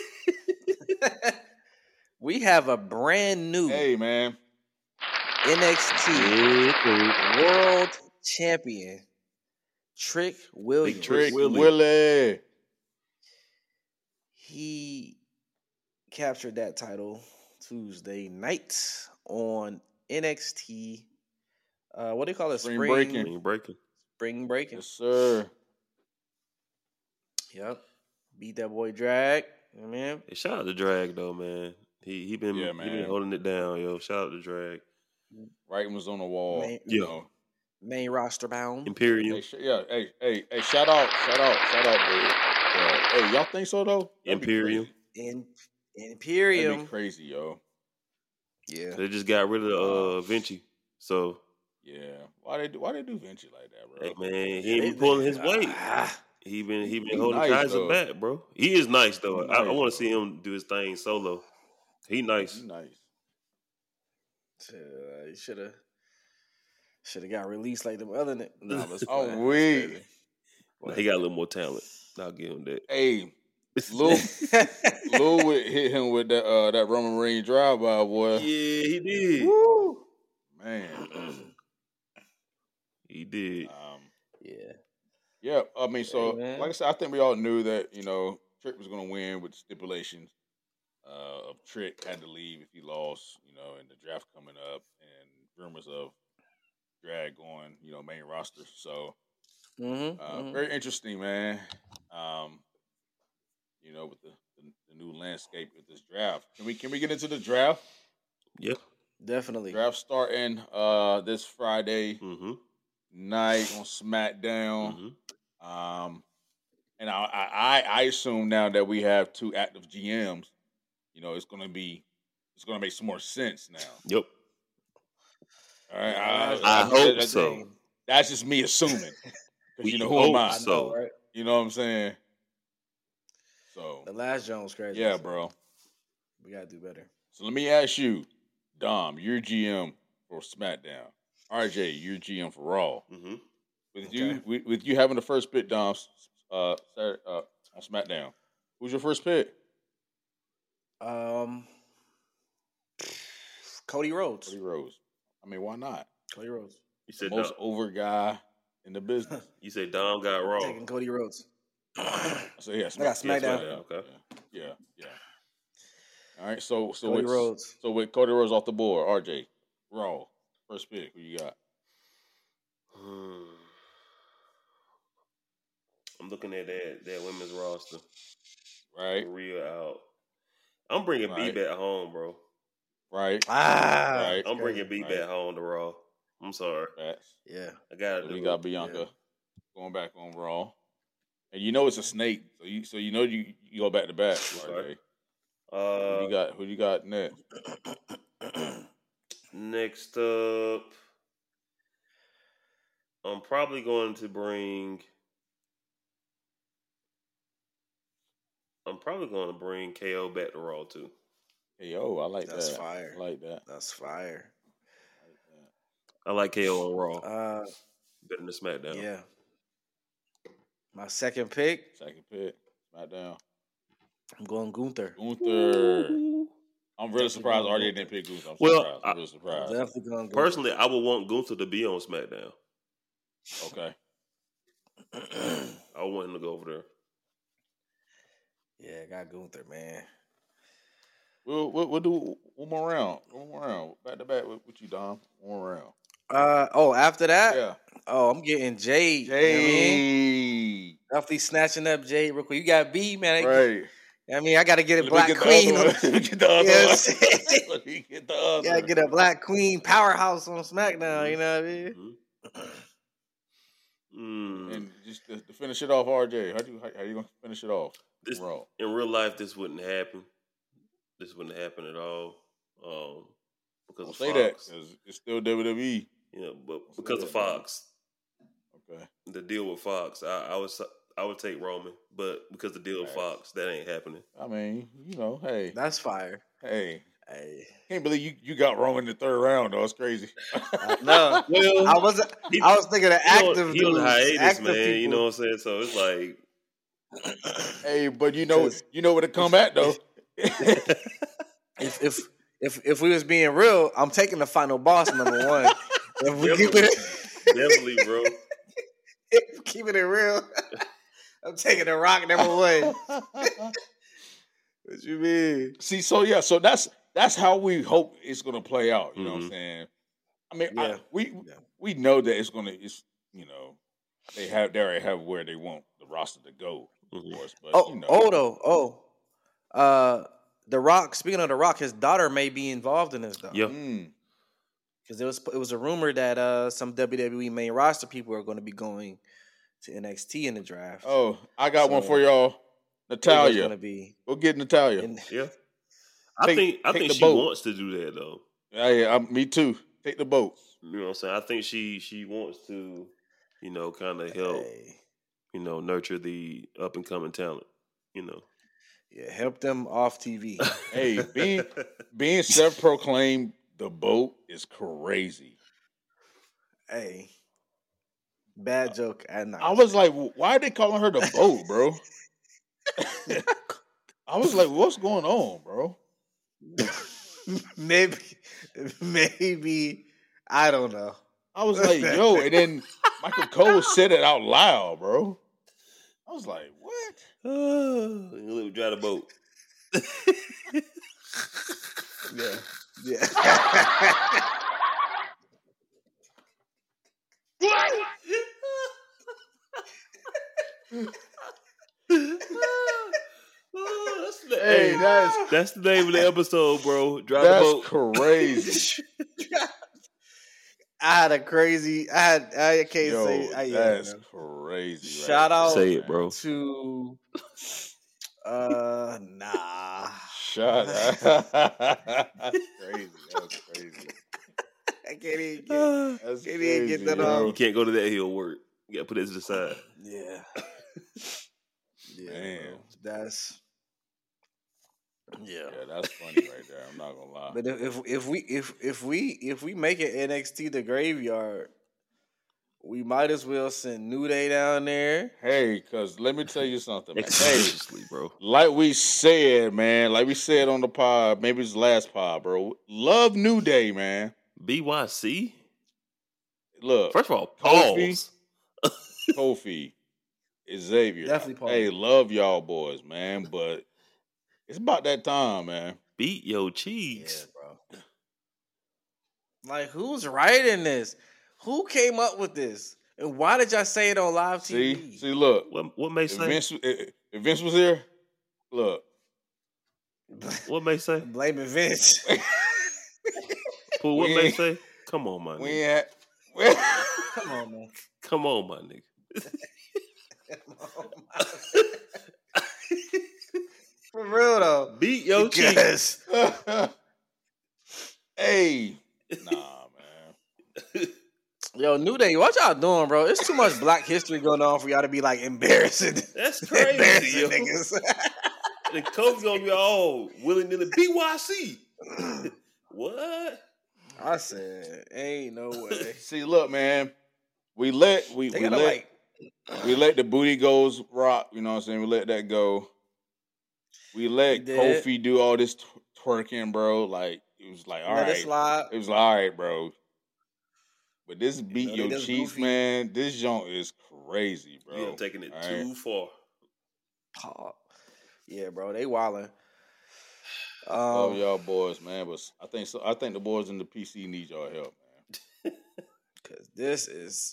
We have a brand new Hey, man. N X T Yeah, World Champion, Trick Williams. Trick Willie. Willie. He captured that title Tuesday night on N X T. Uh, what do you call it? Spring Spring Breaking. Spring breaking. Spring breaking. Yes, sir. Yep. Beat that boy Drag. You know what I mean? Hey, shout out to Drag though, man. He he been Yeah, he man. been holding it down, yo. Shout out to Drag. Writing was on the wall. Man. You Yeah. know. Main roster bound. Imperium. Hey, sh- yeah, hey, hey, hey, shout out, shout out, shout out, dude. Uh, hey, y'all think so though? That'd be Imperium. crazy. In That'd Imperium. be crazy, yo. Yeah. They just got rid of uh Vinci. So Yeah. Why they do? Why they do Vinci like that, bro? hey man, he Yeah, ain't they- been pulling his ah, weight. ah. He been he He been holding nice, Kaiser though. back, bro. He is nice though. He I, I nice, want to though. see him do his thing solo. He nice. He nice. Uh, he should have should have got released like them other. Ni- no, let's Oh, play. we. That's Well, he got a little more talent. I'll give him that. Hey, Lil, crazy. Lil would hit him with that uh, that Roman Reigns drive by, boy. Yeah, he did. Woo. Man. He did. Um, Yeah. yeah, I mean, so Hey, man. like I said, I think we all knew that you know Trick was going to win with the stipulations uh, of Trick had to leave if he lost, you know, and the draft coming up and rumors of Drag going, you know, main roster. So Mm-hmm. uh, mm-hmm. very interesting, man. Um, you know, with the, the the new landscape with this draft. Can we can we get into the draft? Yeah. Definitely. Draft starting uh, this Friday Mm-hmm. night on SmackDown. Mm-hmm. Um, and I, I I assume now that we have two active G Ms, you know, it's gonna be it's gonna make some more sense now. Yep. All right, Yeah, I that- hope that- so. That's just me assuming. 'Cause We you know who am I? hope I so. know, right? You know what I'm saying? So The last Jones crazy. yeah, so bro. We gotta do better. So let me ask you, Dom, you're G M for SmackDown. R J, you're G M for Raw. Mm-hmm. With Okay. you, with, with you having the first pick, Dom, uh, Saturday, uh, on SmackDown, who's your first pick? Um, Cody Rhodes. Cody Rhodes. I mean, why not? Cody Rhodes. You The said most Dom, over guy in the business. you said Dom got Raw. Taking Cody Rhodes. So yeah, I got Smack- SmackDown. yeah, Okay. Yeah, yeah, yeah. All right, so so Cody with, Rhodes. so with Cody Rhodes off the board, R J, Raw, first pick. Who you got? Hmm. I'm looking at that that women's roster. Right, Real out. I'm bringing Right. B back home, bro. right. Ah, Right. I'm bringing B Right. back home to Raw. I'm sorry. Facts. Yeah. I gotta So do we it. got Bianca going back on Raw, and you know it's a snake. So you so you know you, you go back to back. R J. Okay. Who Uh, you got? Who you got next? next up, I'm probably going to bring. I'm probably going to bring K O back to Raw too. Hey yo, I like That's that. fire. I like that. That's fire. I like that. I like K O on Raw Uh, better than SmackDown. yeah. My second pick. Second pick. SmackDown. I'm going Gunther. Gunther. I'm really surprised R J didn't pick Gunther. I'm well, surprised. I'm really surprised. Definitely going Gunther. Personally, I would want Gunther to be on SmackDown. Okay. I want him to go over there. Yeah, I got Gunther, man. We'll, we'll, we'll do one more round. One more round. Back to back with, with you, Dom. One more round. Uh oh, after that? Yeah. Oh, I'm getting Jade. Jade. You know I mean? Definitely snatching up Jade real quick. You got B, man. Right. I mean, I got to get a Let Black get Queen. Let me get the other yes. one. Let me get the other Got to get a Black Queen powerhouse on SmackDown, you know what I mean? Mm-hmm. And just to, to finish it off, R J, how do you, how, how you going to finish it off? This, in real life, this wouldn't happen. This wouldn't happen at all. Um, because Don't of say Fox. that because it's still W W E. You know, but Don't because of Fox. Okay. The deal with Fox, I, I would I would take Roman, but because the deal with Fox, that ain't happening. I mean, you know, hey, that's fire. Hey, hey, can't believe you, you got Roman in the third round though. It's crazy. No, well, I was he, I was thinking of active. He was hiatus, man. People. You know what I'm saying? So it's like, hey, but you know, you know where to come at though. if if if if we was being real, I'm taking the final boss number one. If we keep it, definitely, bro. Keeping it real, I'm taking the Rock number one. What you mean? See, so yeah, so that's that's how we hope it's gonna play out. You mm-hmm. know what I'm saying? I mean, yeah. I, we yeah. we know that it's gonna. It's you know, they have they already have where they want the roster to go, of mm-hmm. course. But oh, you know. oh, though, oh, uh, the Rock. Speaking of the Rock, his daughter may be involved in this though. Yeah. Mm. Because it was it was a rumor that uh, some W W E main roster people are going to be going to N X T in the draft. Oh, I got so, one for y'all, Natalya. Gonna be we'll get Natalya. In, yeah, I take, think I think she boat. wants to do that though. Yeah, yeah, I, me too. Take the boat. You know what I'm saying? I think she she wants to, you know, kind of help, hey. you know, nurture the up and coming talent. You know, yeah, help them off T V. Hey, being being self proclaimed. The boat is crazy. Hey, bad joke. And I was like, why are they calling her the boat, bro? I was like, what's going on, bro? maybe, maybe I don't know. I was like, yo, and then Michael Cole said it out loud, bro. I was like, what? Oh, let me drive the boat. Yeah. Yeah. oh, that's the, hey, that's that's the name of the episode, bro. Drive that's the boat. Crazy. I had a crazy. I had. I can't Yo, say. I, that's yeah, crazy. Shout right out. Say it, bro. To. Uh, nah. Shut up. That's crazy. That's crazy. I can't even get, That's can't crazy, even get that bro. off. You can't go to that hill work. You got to put it to the side. Yeah. Yeah. Man. Bro. That's. Yeah. Yeah, that's funny right there. I'm not gonna lie. But if if, if we if if we if we make it N X T the graveyard, we might as well send New Day down there. Hey, because let me tell you something, man. Seriously, bro. Like we said, man. Like we said on the pod, maybe it's the last pod, bro. Love New Day, man. B Y C? Look. First of all, pause. Kofi, Kofi, Xavier. Definitely pause. Hey, love y'all boys, man. But it's about that time, man. Beat your cheeks. Yeah, bro. Like, who's writing this? Who came up with this? And why did y'all say it on live T V? See, see look. What, what May say? Vince, if Vince was here, look. What May say? Blaming Vince. Pooh, what May say? Come on, my nigga. We ain't Come on, man. Come on, my nigga. Come on, my nigga. For real, though. Beat your cheeks. Hey. Nah, man. Yo, New Day, what y'all doing, bro? It's too much Black history going on for y'all to be like embarrassing. That's crazy, embarrassing yo. niggas. The coach gonna be all willy nilly B Y C. What? I said, ain't no way. See, look, man. We let we, we let like, we let the booty goes rock. You know what I'm saying? We let that go. We let Kofi do all this twerking, bro. Like it was like, all let right, it slide. It was like, all right, bro. But this beat you know, your Chiefs, goofy. Man. This joint is crazy, bro. You have taken it all too right? far. Oh, yeah, bro, they wildin'. Um, Love y'all boys, man. But I think so. I think the boys in the P C need y'all help, man. Cause this is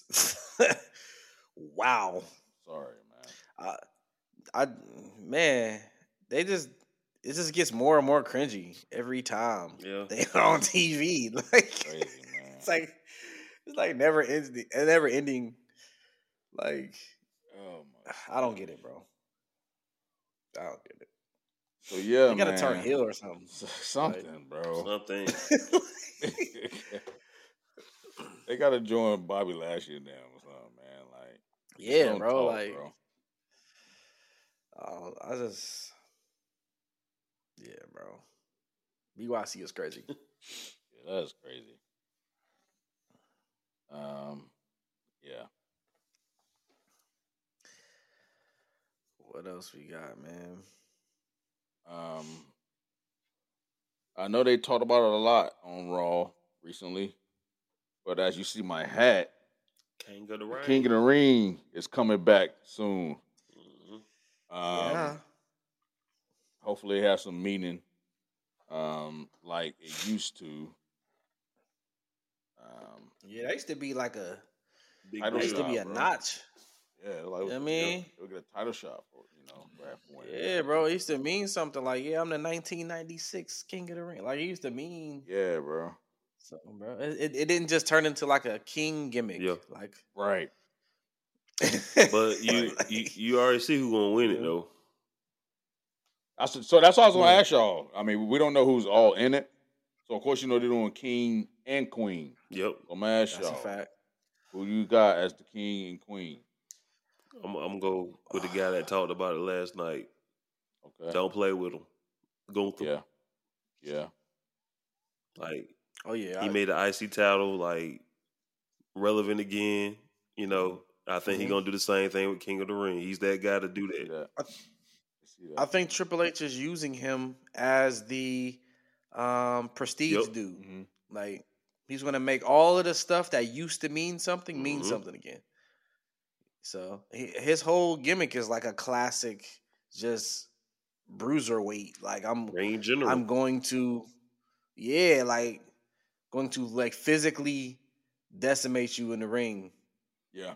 wow. Sorry, man. I, I, man, they just it just gets more and more cringy every time. Yeah, they are on T V. Like crazy, man. It's like it's like never ending, never ending. Like, oh my, I don't get it, bro. I don't get it. So yeah, they gotta man. turn heel or something. Something, like, bro. Something. They gotta join Bobby Lashley now or something, man. Like, yeah, bro. Talk, like, bro. Uh, I just, yeah, bro. B Y C is crazy. yeah, that's crazy. Um, yeah. What else we got, man? Um, I know they talked about it a lot on Raw recently, but as you see my hat, King of the Ring, King of the Ring is coming back soon. Mm-hmm. Um, yeah. Hopefully, it has some meaning, um, like it used to. Um, yeah, that used to be like a. Big that used to be a bro. notch. Yeah, like you know I mean, we'll get a title shot for you know. For yeah, bro, it used to mean something like, yeah, I'm the nineteen ninety-six King of the Ring. Like it used to mean, yeah, bro. Something, bro. It, it, it didn't just turn into like a king gimmick. Yeah, like right. But you, like, you you already see who's gonna win yeah. it though. I said, so that's what I was gonna yeah. ask y'all. I mean, we don't know who's all in it, so of course you know they're doing king and queen. Yep. So I'm gonna ask that's y'all, a fact. Who you got as the king and queen? I'm, I'm gonna go with the guy that talked about it last night. Okay. Don't play with him. Gunther. Yeah. Yeah. Like, oh yeah, he I, made the I C title like relevant again. You know, I think mm-hmm. he's gonna do the same thing with King of the Ring. He's that guy to do that. that. I, I think Triple H is using him as the um, prestige yep. dude. Mm-hmm. Like he's gonna make all of the stuff that used to mean something mean mm-hmm. something again. So he, his whole gimmick is like a classic, just bruiserweight. Like I'm, Ring general. I'm going to, yeah, like going to like physically decimate you in the ring. Yeah.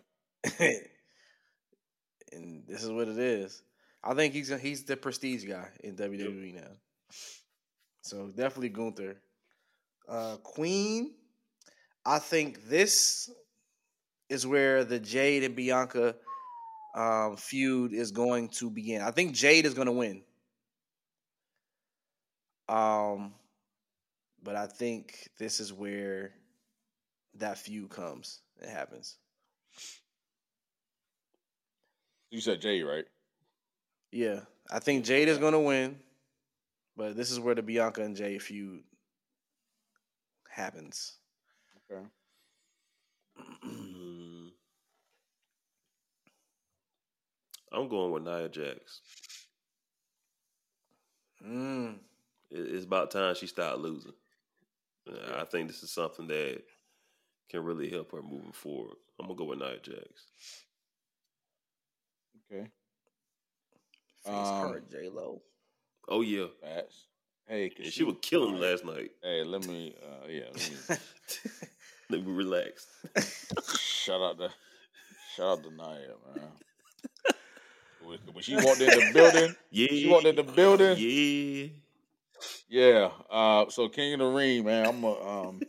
And this is what it is. I think he's he's the prestige guy in W W E yep. now. So definitely Gunther. Uh, Queen, I think this is where the Jade and Bianca um, feud is going to begin. I think Jade is going to win. Um, but I think this is where that feud comes. It happens. You said Jade, right? Yeah, I think Jade is going to win, but this is where the Bianca and Jade feud happens. Okay. I'm going with Nia Jax. Mm. It's about time she started losing. I think this is something that can really help her moving forward. I'm gonna go with Nia Jax. Okay. Face um, card, J Lo. Oh yeah. That's, hey, yeah, she, she was killing right. last night. Hey, let me. Uh, yeah. Let me. let me relax. Shout out to, shout out to Nia, man. When she walked in the building, yeah, she walked in the building, yeah, yeah. Uh, so King of the Ring, man. I'm a, um,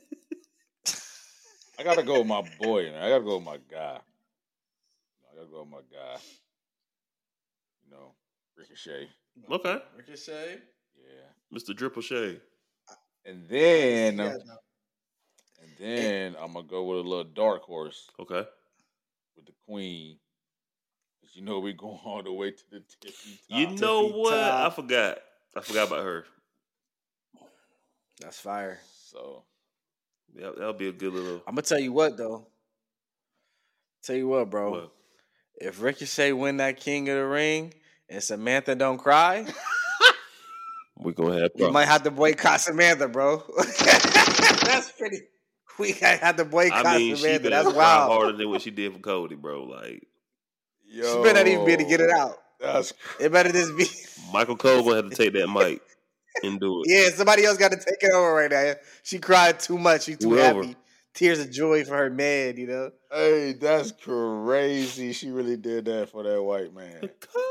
I gotta go with my boy, man. I gotta go with my guy. I gotta go with my guy. You know, Ricochet. Okay, Ricochet. Yeah, Mister Triple Shay. And then, yeah, no. and then I'm gonna go with a little dark horse. Okay, with the Queen. You know we going all the way to the tippy top. You know tippy what? Top. I forgot. I forgot about her. That's fire. So yeah, that'll be a good little. I'm gonna tell you what though. Tell you what, bro. What? if Ricochet win that King of the Ring and Samantha don't cry, we're gonna have problems. You might have to boycott Samantha, bro. That's pretty. We have to boycott I mean, Samantha. She That's cry wild. harder than what she did for Cody, bro. Like, yo, she better not even be able to get it out. That's it better just be. Michael Cole gonna have to take that mic and do it. Yeah, somebody else got to take it over right now. She cried too much. She's too Whoever. happy. Tears of joy for her man, you know. Hey, that's crazy. She really did that for that white man.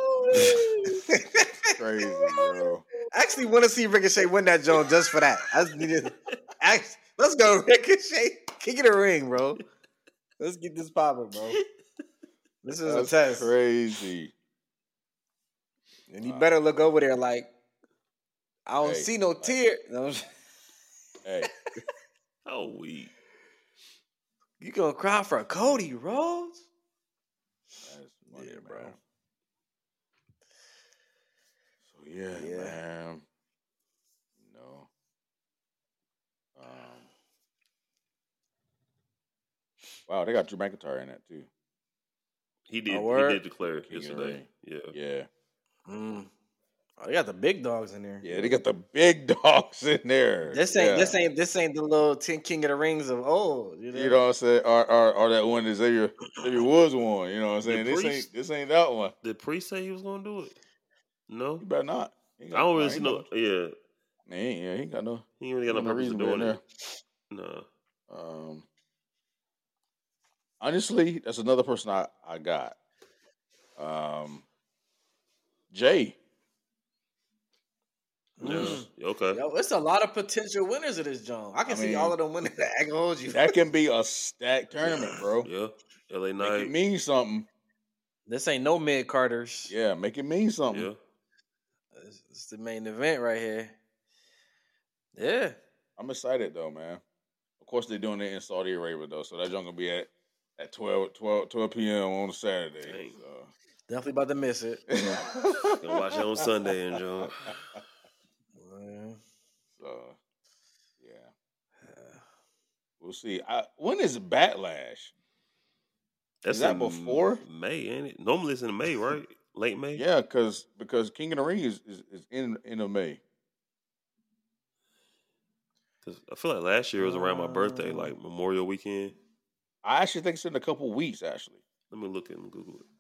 Crazy, bro. I actually want to see Ricochet win that Jones just for that. I just needed. Actually, let's go, Ricochet. Kick it a ring, bro. Let's get this popping, bro. This is that's a test. Crazy. And you better look over there like I don't hey, see no like, tear. No. Hey. Oh, we. You gonna cry for Cody Rhodes? That's funny, yeah, bro. Man. So yeah, yeah, man. You know. Um. Wow, they got Drew McIntyre in that too. He did. He did declare King yesterday. Yeah. Yeah. Mm. Oh, they got the big dogs in there. Yeah, they got the big dogs in there. This ain't yeah. this ain't this ain't the little ten King of the Rings of old. You know, you know what I'm saying? Or, or, or that one that Xavier, Xavier Woods won. You know what I'm saying? This ain't this ain't that one. Did Priest say he was gonna do it? No, you better not. I don't really see no. Yeah, he ain't, yeah, he ain't got no. He ain't really got no purpose of doing it. No. Um. Honestly, that's another person I I got. Um. Jay. Yeah. Mm. Okay. Yo, it's a lot of potential winners of this joint. I can I see mean, all of them winning that. I can hold you. That can be a stacked tournament, bro. Yeah. L A Knight. Make it mean something. This ain't no mid Carters. Yeah, make it mean something. Yeah. It's, it's the main event right here. Yeah. I'm excited though, man. Of course they're doing it in Saudi Arabia though, so that joint gonna be at at twelve, twelve, twelve p.m. on a Saturday. So. Definitely about to miss it. Gonna watch it on Sunday and John. So, yeah, we'll see. I, when is Backlash? That's is that before May? Ain't it? Normally it's in May, right? Late May. Yeah, because because King of the Ring is is, is in in of May. Because I feel like last year was around my birthday, like Memorial Weekend. I actually think it's in a couple weeks. Actually, let me look at and Google it.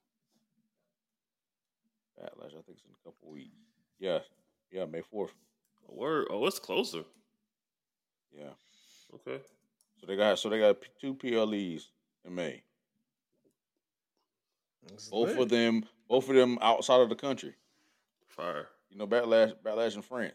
Backlash, I think it's in a couple weeks. Yeah, yeah, May fourth. Word. Oh, it's closer. Yeah. Okay. So they got so they got two P L Es in May. That's both lit. of them, both of them outside of the country. Fire. You know, Backlash, Backlash in France.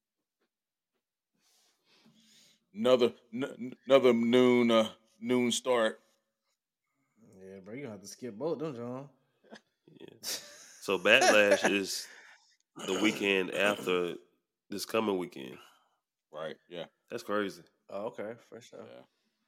Another, n- another noon, uh, noon start. Yeah, bro, you gonna have to skip both, don't you? Yeah. So Backlash is the weekend after this coming weekend. Right, yeah. That's crazy. Oh, okay. For sure. Yeah.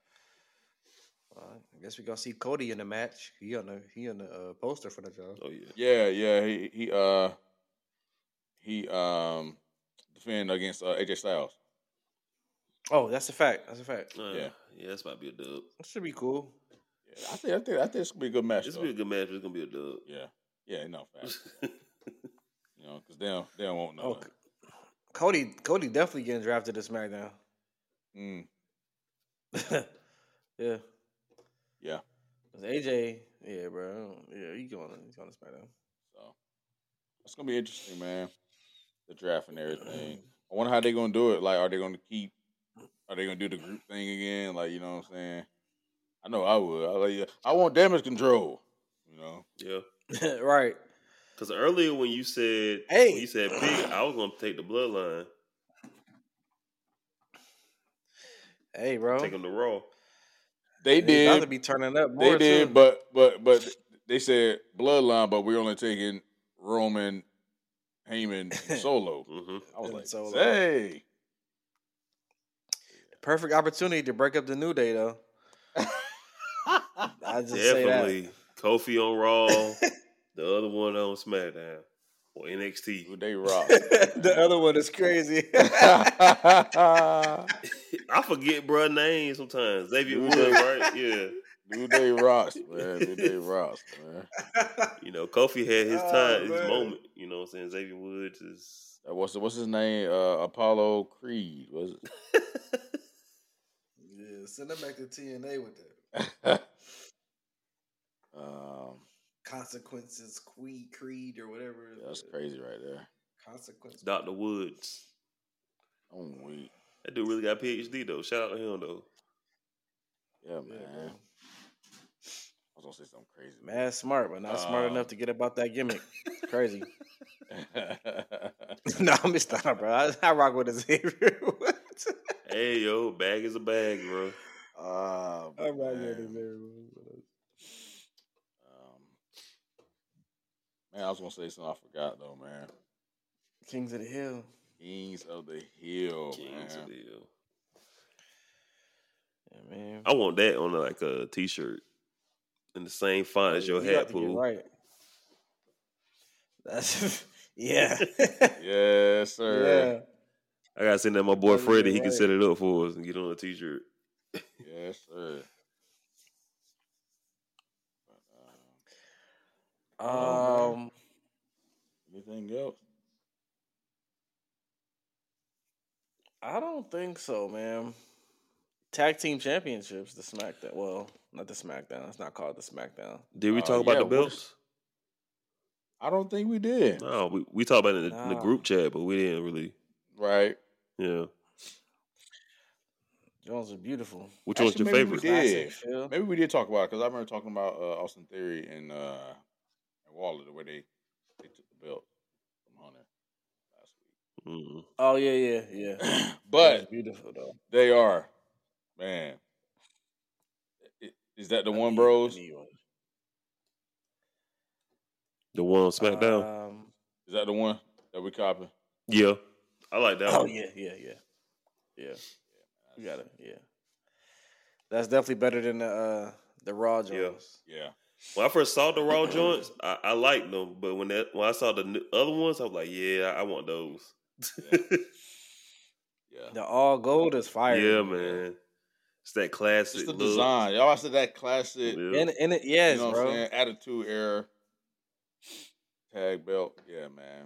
Well, I guess we're gonna see Cody in the match. He on the he on the uh, poster for the job. Oh yeah. Yeah, yeah. He he uh he um defended against uh, A J Styles. Oh, that's a fact. That's a fact. Uh, yeah. Yeah, that's about to be a dub. That should be cool. Yeah, I think I think I think it's gonna be a good match. It's gonna be a good match, but it's gonna be a dub. Yeah. Yeah, no fact. You know, because they don't they don't want no. Oh, Cody, Cody definitely getting drafted to SmackDown. Mm. yeah. Yeah. A J, yeah, bro. Yeah, he going he's going to SmackDown. So it's gonna be interesting, man. The draft and everything. I wonder how they're gonna do it. Like, are they gonna keep? Are they gonna do the group thing again? Like, you know what I'm saying? I know I would. I like. I want damage control. You know. Yeah. Right. Because earlier when you said, hey, when you said Pig, I was gonna take the Bloodline. Hey, bro. Take them to Raw. They they did. About to be turning up more. They did, too. but but but they said Bloodline, but we're only taking Roman, Heyman, and Solo. Mm-hmm. I was and like, Solo. hey, perfect opportunity to break up the New Day, though. I just definitely say that. Kofi on Raw, the other one on SmackDown or N X T. They rock. The other one is crazy. I forget bro names sometimes. Xavier Woods, right? Yeah. New Day rocks, man. New Day rocks, man. You know, Kofi had his Oh, time, his man. moment. You know what I'm saying? Xavier Woods is. Uh, What's what's his name? Uh, Apollo Creed. Was it? Yeah, send them back to T N A with that. um, Consequences, Creed, Creed, or whatever. That's crazy right there. Consequences. Doctor Woods. I'm weak. That dude really got a P H D though. Shout out to him though. Yeah, man. Yeah, I was gonna say something crazy. Mad smart, but not um, smart enough to get about that gimmick. Crazy. No, I'm just not, bro. I, I rock with Xavier. Hey, yo, bag is a bag, bro. Uh, I rock with Xavier. Um, man, I was gonna say something I forgot though, man. Kings of the Hill. Kings of the Hill, Kings man. of the Hill. Yeah, man. I want that on like a t-shirt in the same font oh, as your you hat, pool. Right. That's yeah. Yes, sir. Yeah. I gotta send that to my boy Freddie. He right. can set it up for us and get on a t-shirt. Yes, sir. But, uh, um. Anything else? I don't think so, man. Tag team championships, the SmackDown. Well, not the SmackDown. It's not called the SmackDown. Did we uh, talk about yeah, the belts? I don't think we did. No, we we talked about it in the, no. in the group chat, but we didn't really. Right. Yeah. Jones are beautiful. Which Actually, one's your maybe favorite? We did. Classic, maybe we did talk about it because I remember talking about uh, Austin Theory and uh, and Waller the way they, they took the belt from Hunter last week. Mm-hmm. Oh yeah, yeah, yeah. But beautiful though. They are, man. Is that the I one, need, bros? One. The one on SmackDown. Um, Is that the one that we copy? Yeah, I like that. Oh one. yeah, yeah, yeah, yeah. You got it. Yeah, that's definitely better than the uh, the Raw joints. Yeah. yeah. When I first saw the Raw joints, I, I liked them, but when that when I saw the other ones, I was like, yeah, I want those. Yeah. yeah. The all gold is fire. Yeah, man. It's that classic. It's the look. design. Y'all said that classic. Yeah. And, and it, yes, you know bro. What I'm saying? Attitude era. Tag belt. Yeah, man.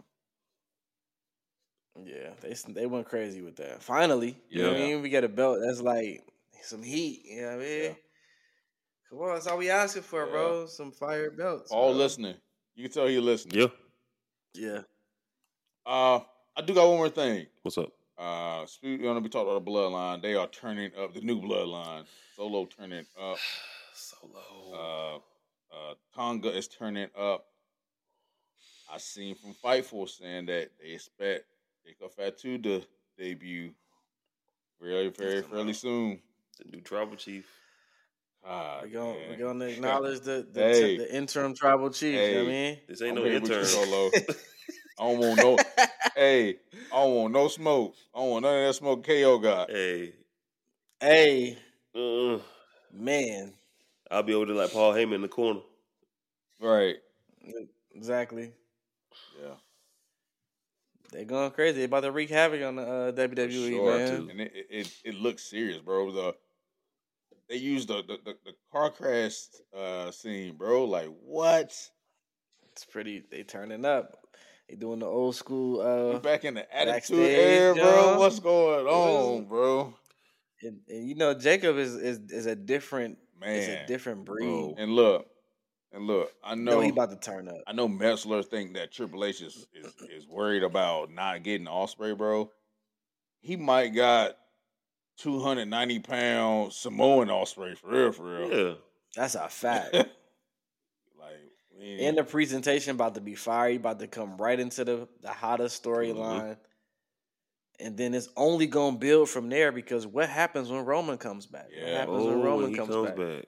Yeah, they they went crazy with that. Finally, you yeah. know what I mean? We get a belt that's like some heat. You know what I mean? Yeah. Come on, that's all we asking for, yeah. bro. Some fire belts. All bro. listening. You can tell you're listening. Yeah. Yeah. Uh, I do got one more thing. What's up? Uh, speaking on we talked about the bloodline. They are turning up the new bloodline. Solo turning up. Solo. Uh, uh, Tonga is turning up. I seen from Fightful saying that they expect Jacob Fatu to debut very, very, fairly soon. The new tribal chief. God, we're gonna man. we're gonna acknowledge the the, hey. the interim tribal chief. Hey. You know what I mean? This ain't I'm no intern. Solo. I don't want no. hey, I don't want no smoke. I don't want none of that smoke K O got. Hey, hey, uh, man. I'll be over there like Paul Heyman in the corner. Right. Exactly. Yeah. They're going crazy. They're about to wreak havoc on the uh, W W E, sure, man. too. And it, it it looks serious, bro. The they used the the, the, the car crash uh, scene, bro. Like what? It's pretty. They turning up. They doing the old school. Uh, we back in the attitude backstage, era, bro. John. What's going on, bro? And, and you know, Jacob is is, is a different man. Is a different breed. Bro. And look, and look. I know you know he about to turn up. I know Metzler think that Triple H is, is, is worried about not getting Ospreay, bro. He might got two hundred ninety pound Samoan Ospreay for real, for real. Yeah, that's a fact. like, and the presentation about to be fire. He about to come right into the the hottest storyline, mm-hmm. and then it's only gonna build from there because what happens when Roman comes back? Yeah. What happens oh, when Roman he comes, comes back? back?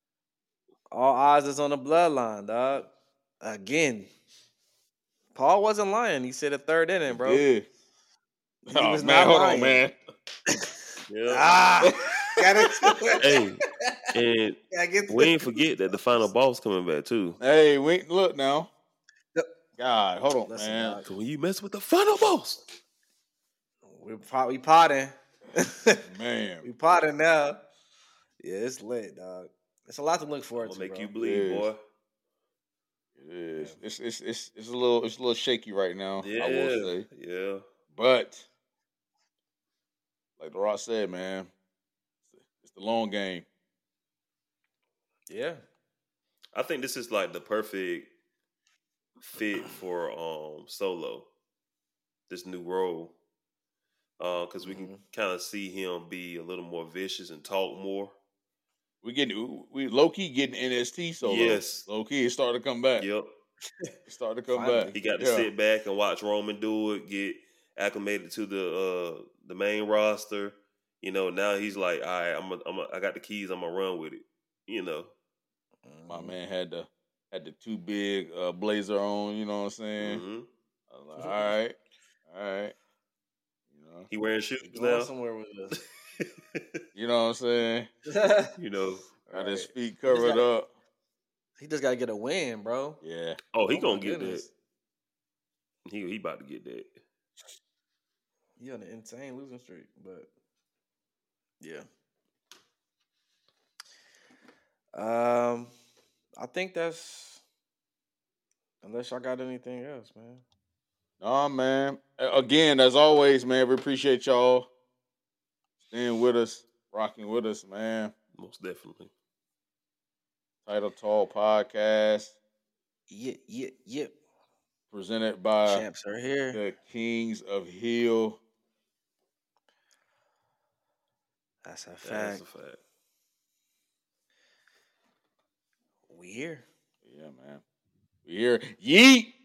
All eyes is on the bloodline, dog. Again, Paul wasn't lying. He said a third inning, bro. Yeah. He oh, was man, not hold lying. on, man. Yeah. Ah, got it. Hey, and we ain't forget that the final boss coming back too. Hey, wait, look now. God, hold on, Listen, man. dog. Cause when you mess with the final boss, we pot, we potting, man. we potting now. Yeah, it's lit, dog. It's a lot to look forward I'll to. Make bro. you bleed, boy. It is. Yeah. It's it's it's it's a little it's a little shaky right now. Yeah, I will say. Yeah. But like The Rock said, man, it's the long game. Yeah. I think this is like the perfect fit for um Solo. This new role. Uh, because we mm-hmm. can kind of see him be a little more vicious and talk more. We getting we low key getting N X T Solo. Yes, low key it's starting to come back. Yep, it's starting to come Finally. back. He got to yeah. sit back and watch Roman do it, get acclimated to the uh, the main roster. You know, now he's like, all right, I'm, a, I'm a, I got the keys. I'm gonna run with it. You know, my man had the had the two big uh, blazer on. You know what I'm saying? Mm-hmm. I was like, all right, all right. You know, he wearing shoes he now. Somewhere with us. You know what I'm saying? You know, got right. his feet covered gotta, up. He just got to get a win, bro. Yeah. Oh, he oh gonna get goodness. that. He he about to get that. He on an insane losing streak, but yeah. Um, I think that's unless y'all got anything else, man. Nah, man. Again, as always, man, we appreciate y'all staying with us, rocking with us, man. Most definitely. Title Tall Podcast. Yeah, yeah, yeah. Presented by Champs are here. The Kings of Hill. That's a fact. That's a fact. We here. Yeah, man. We here. Yeet!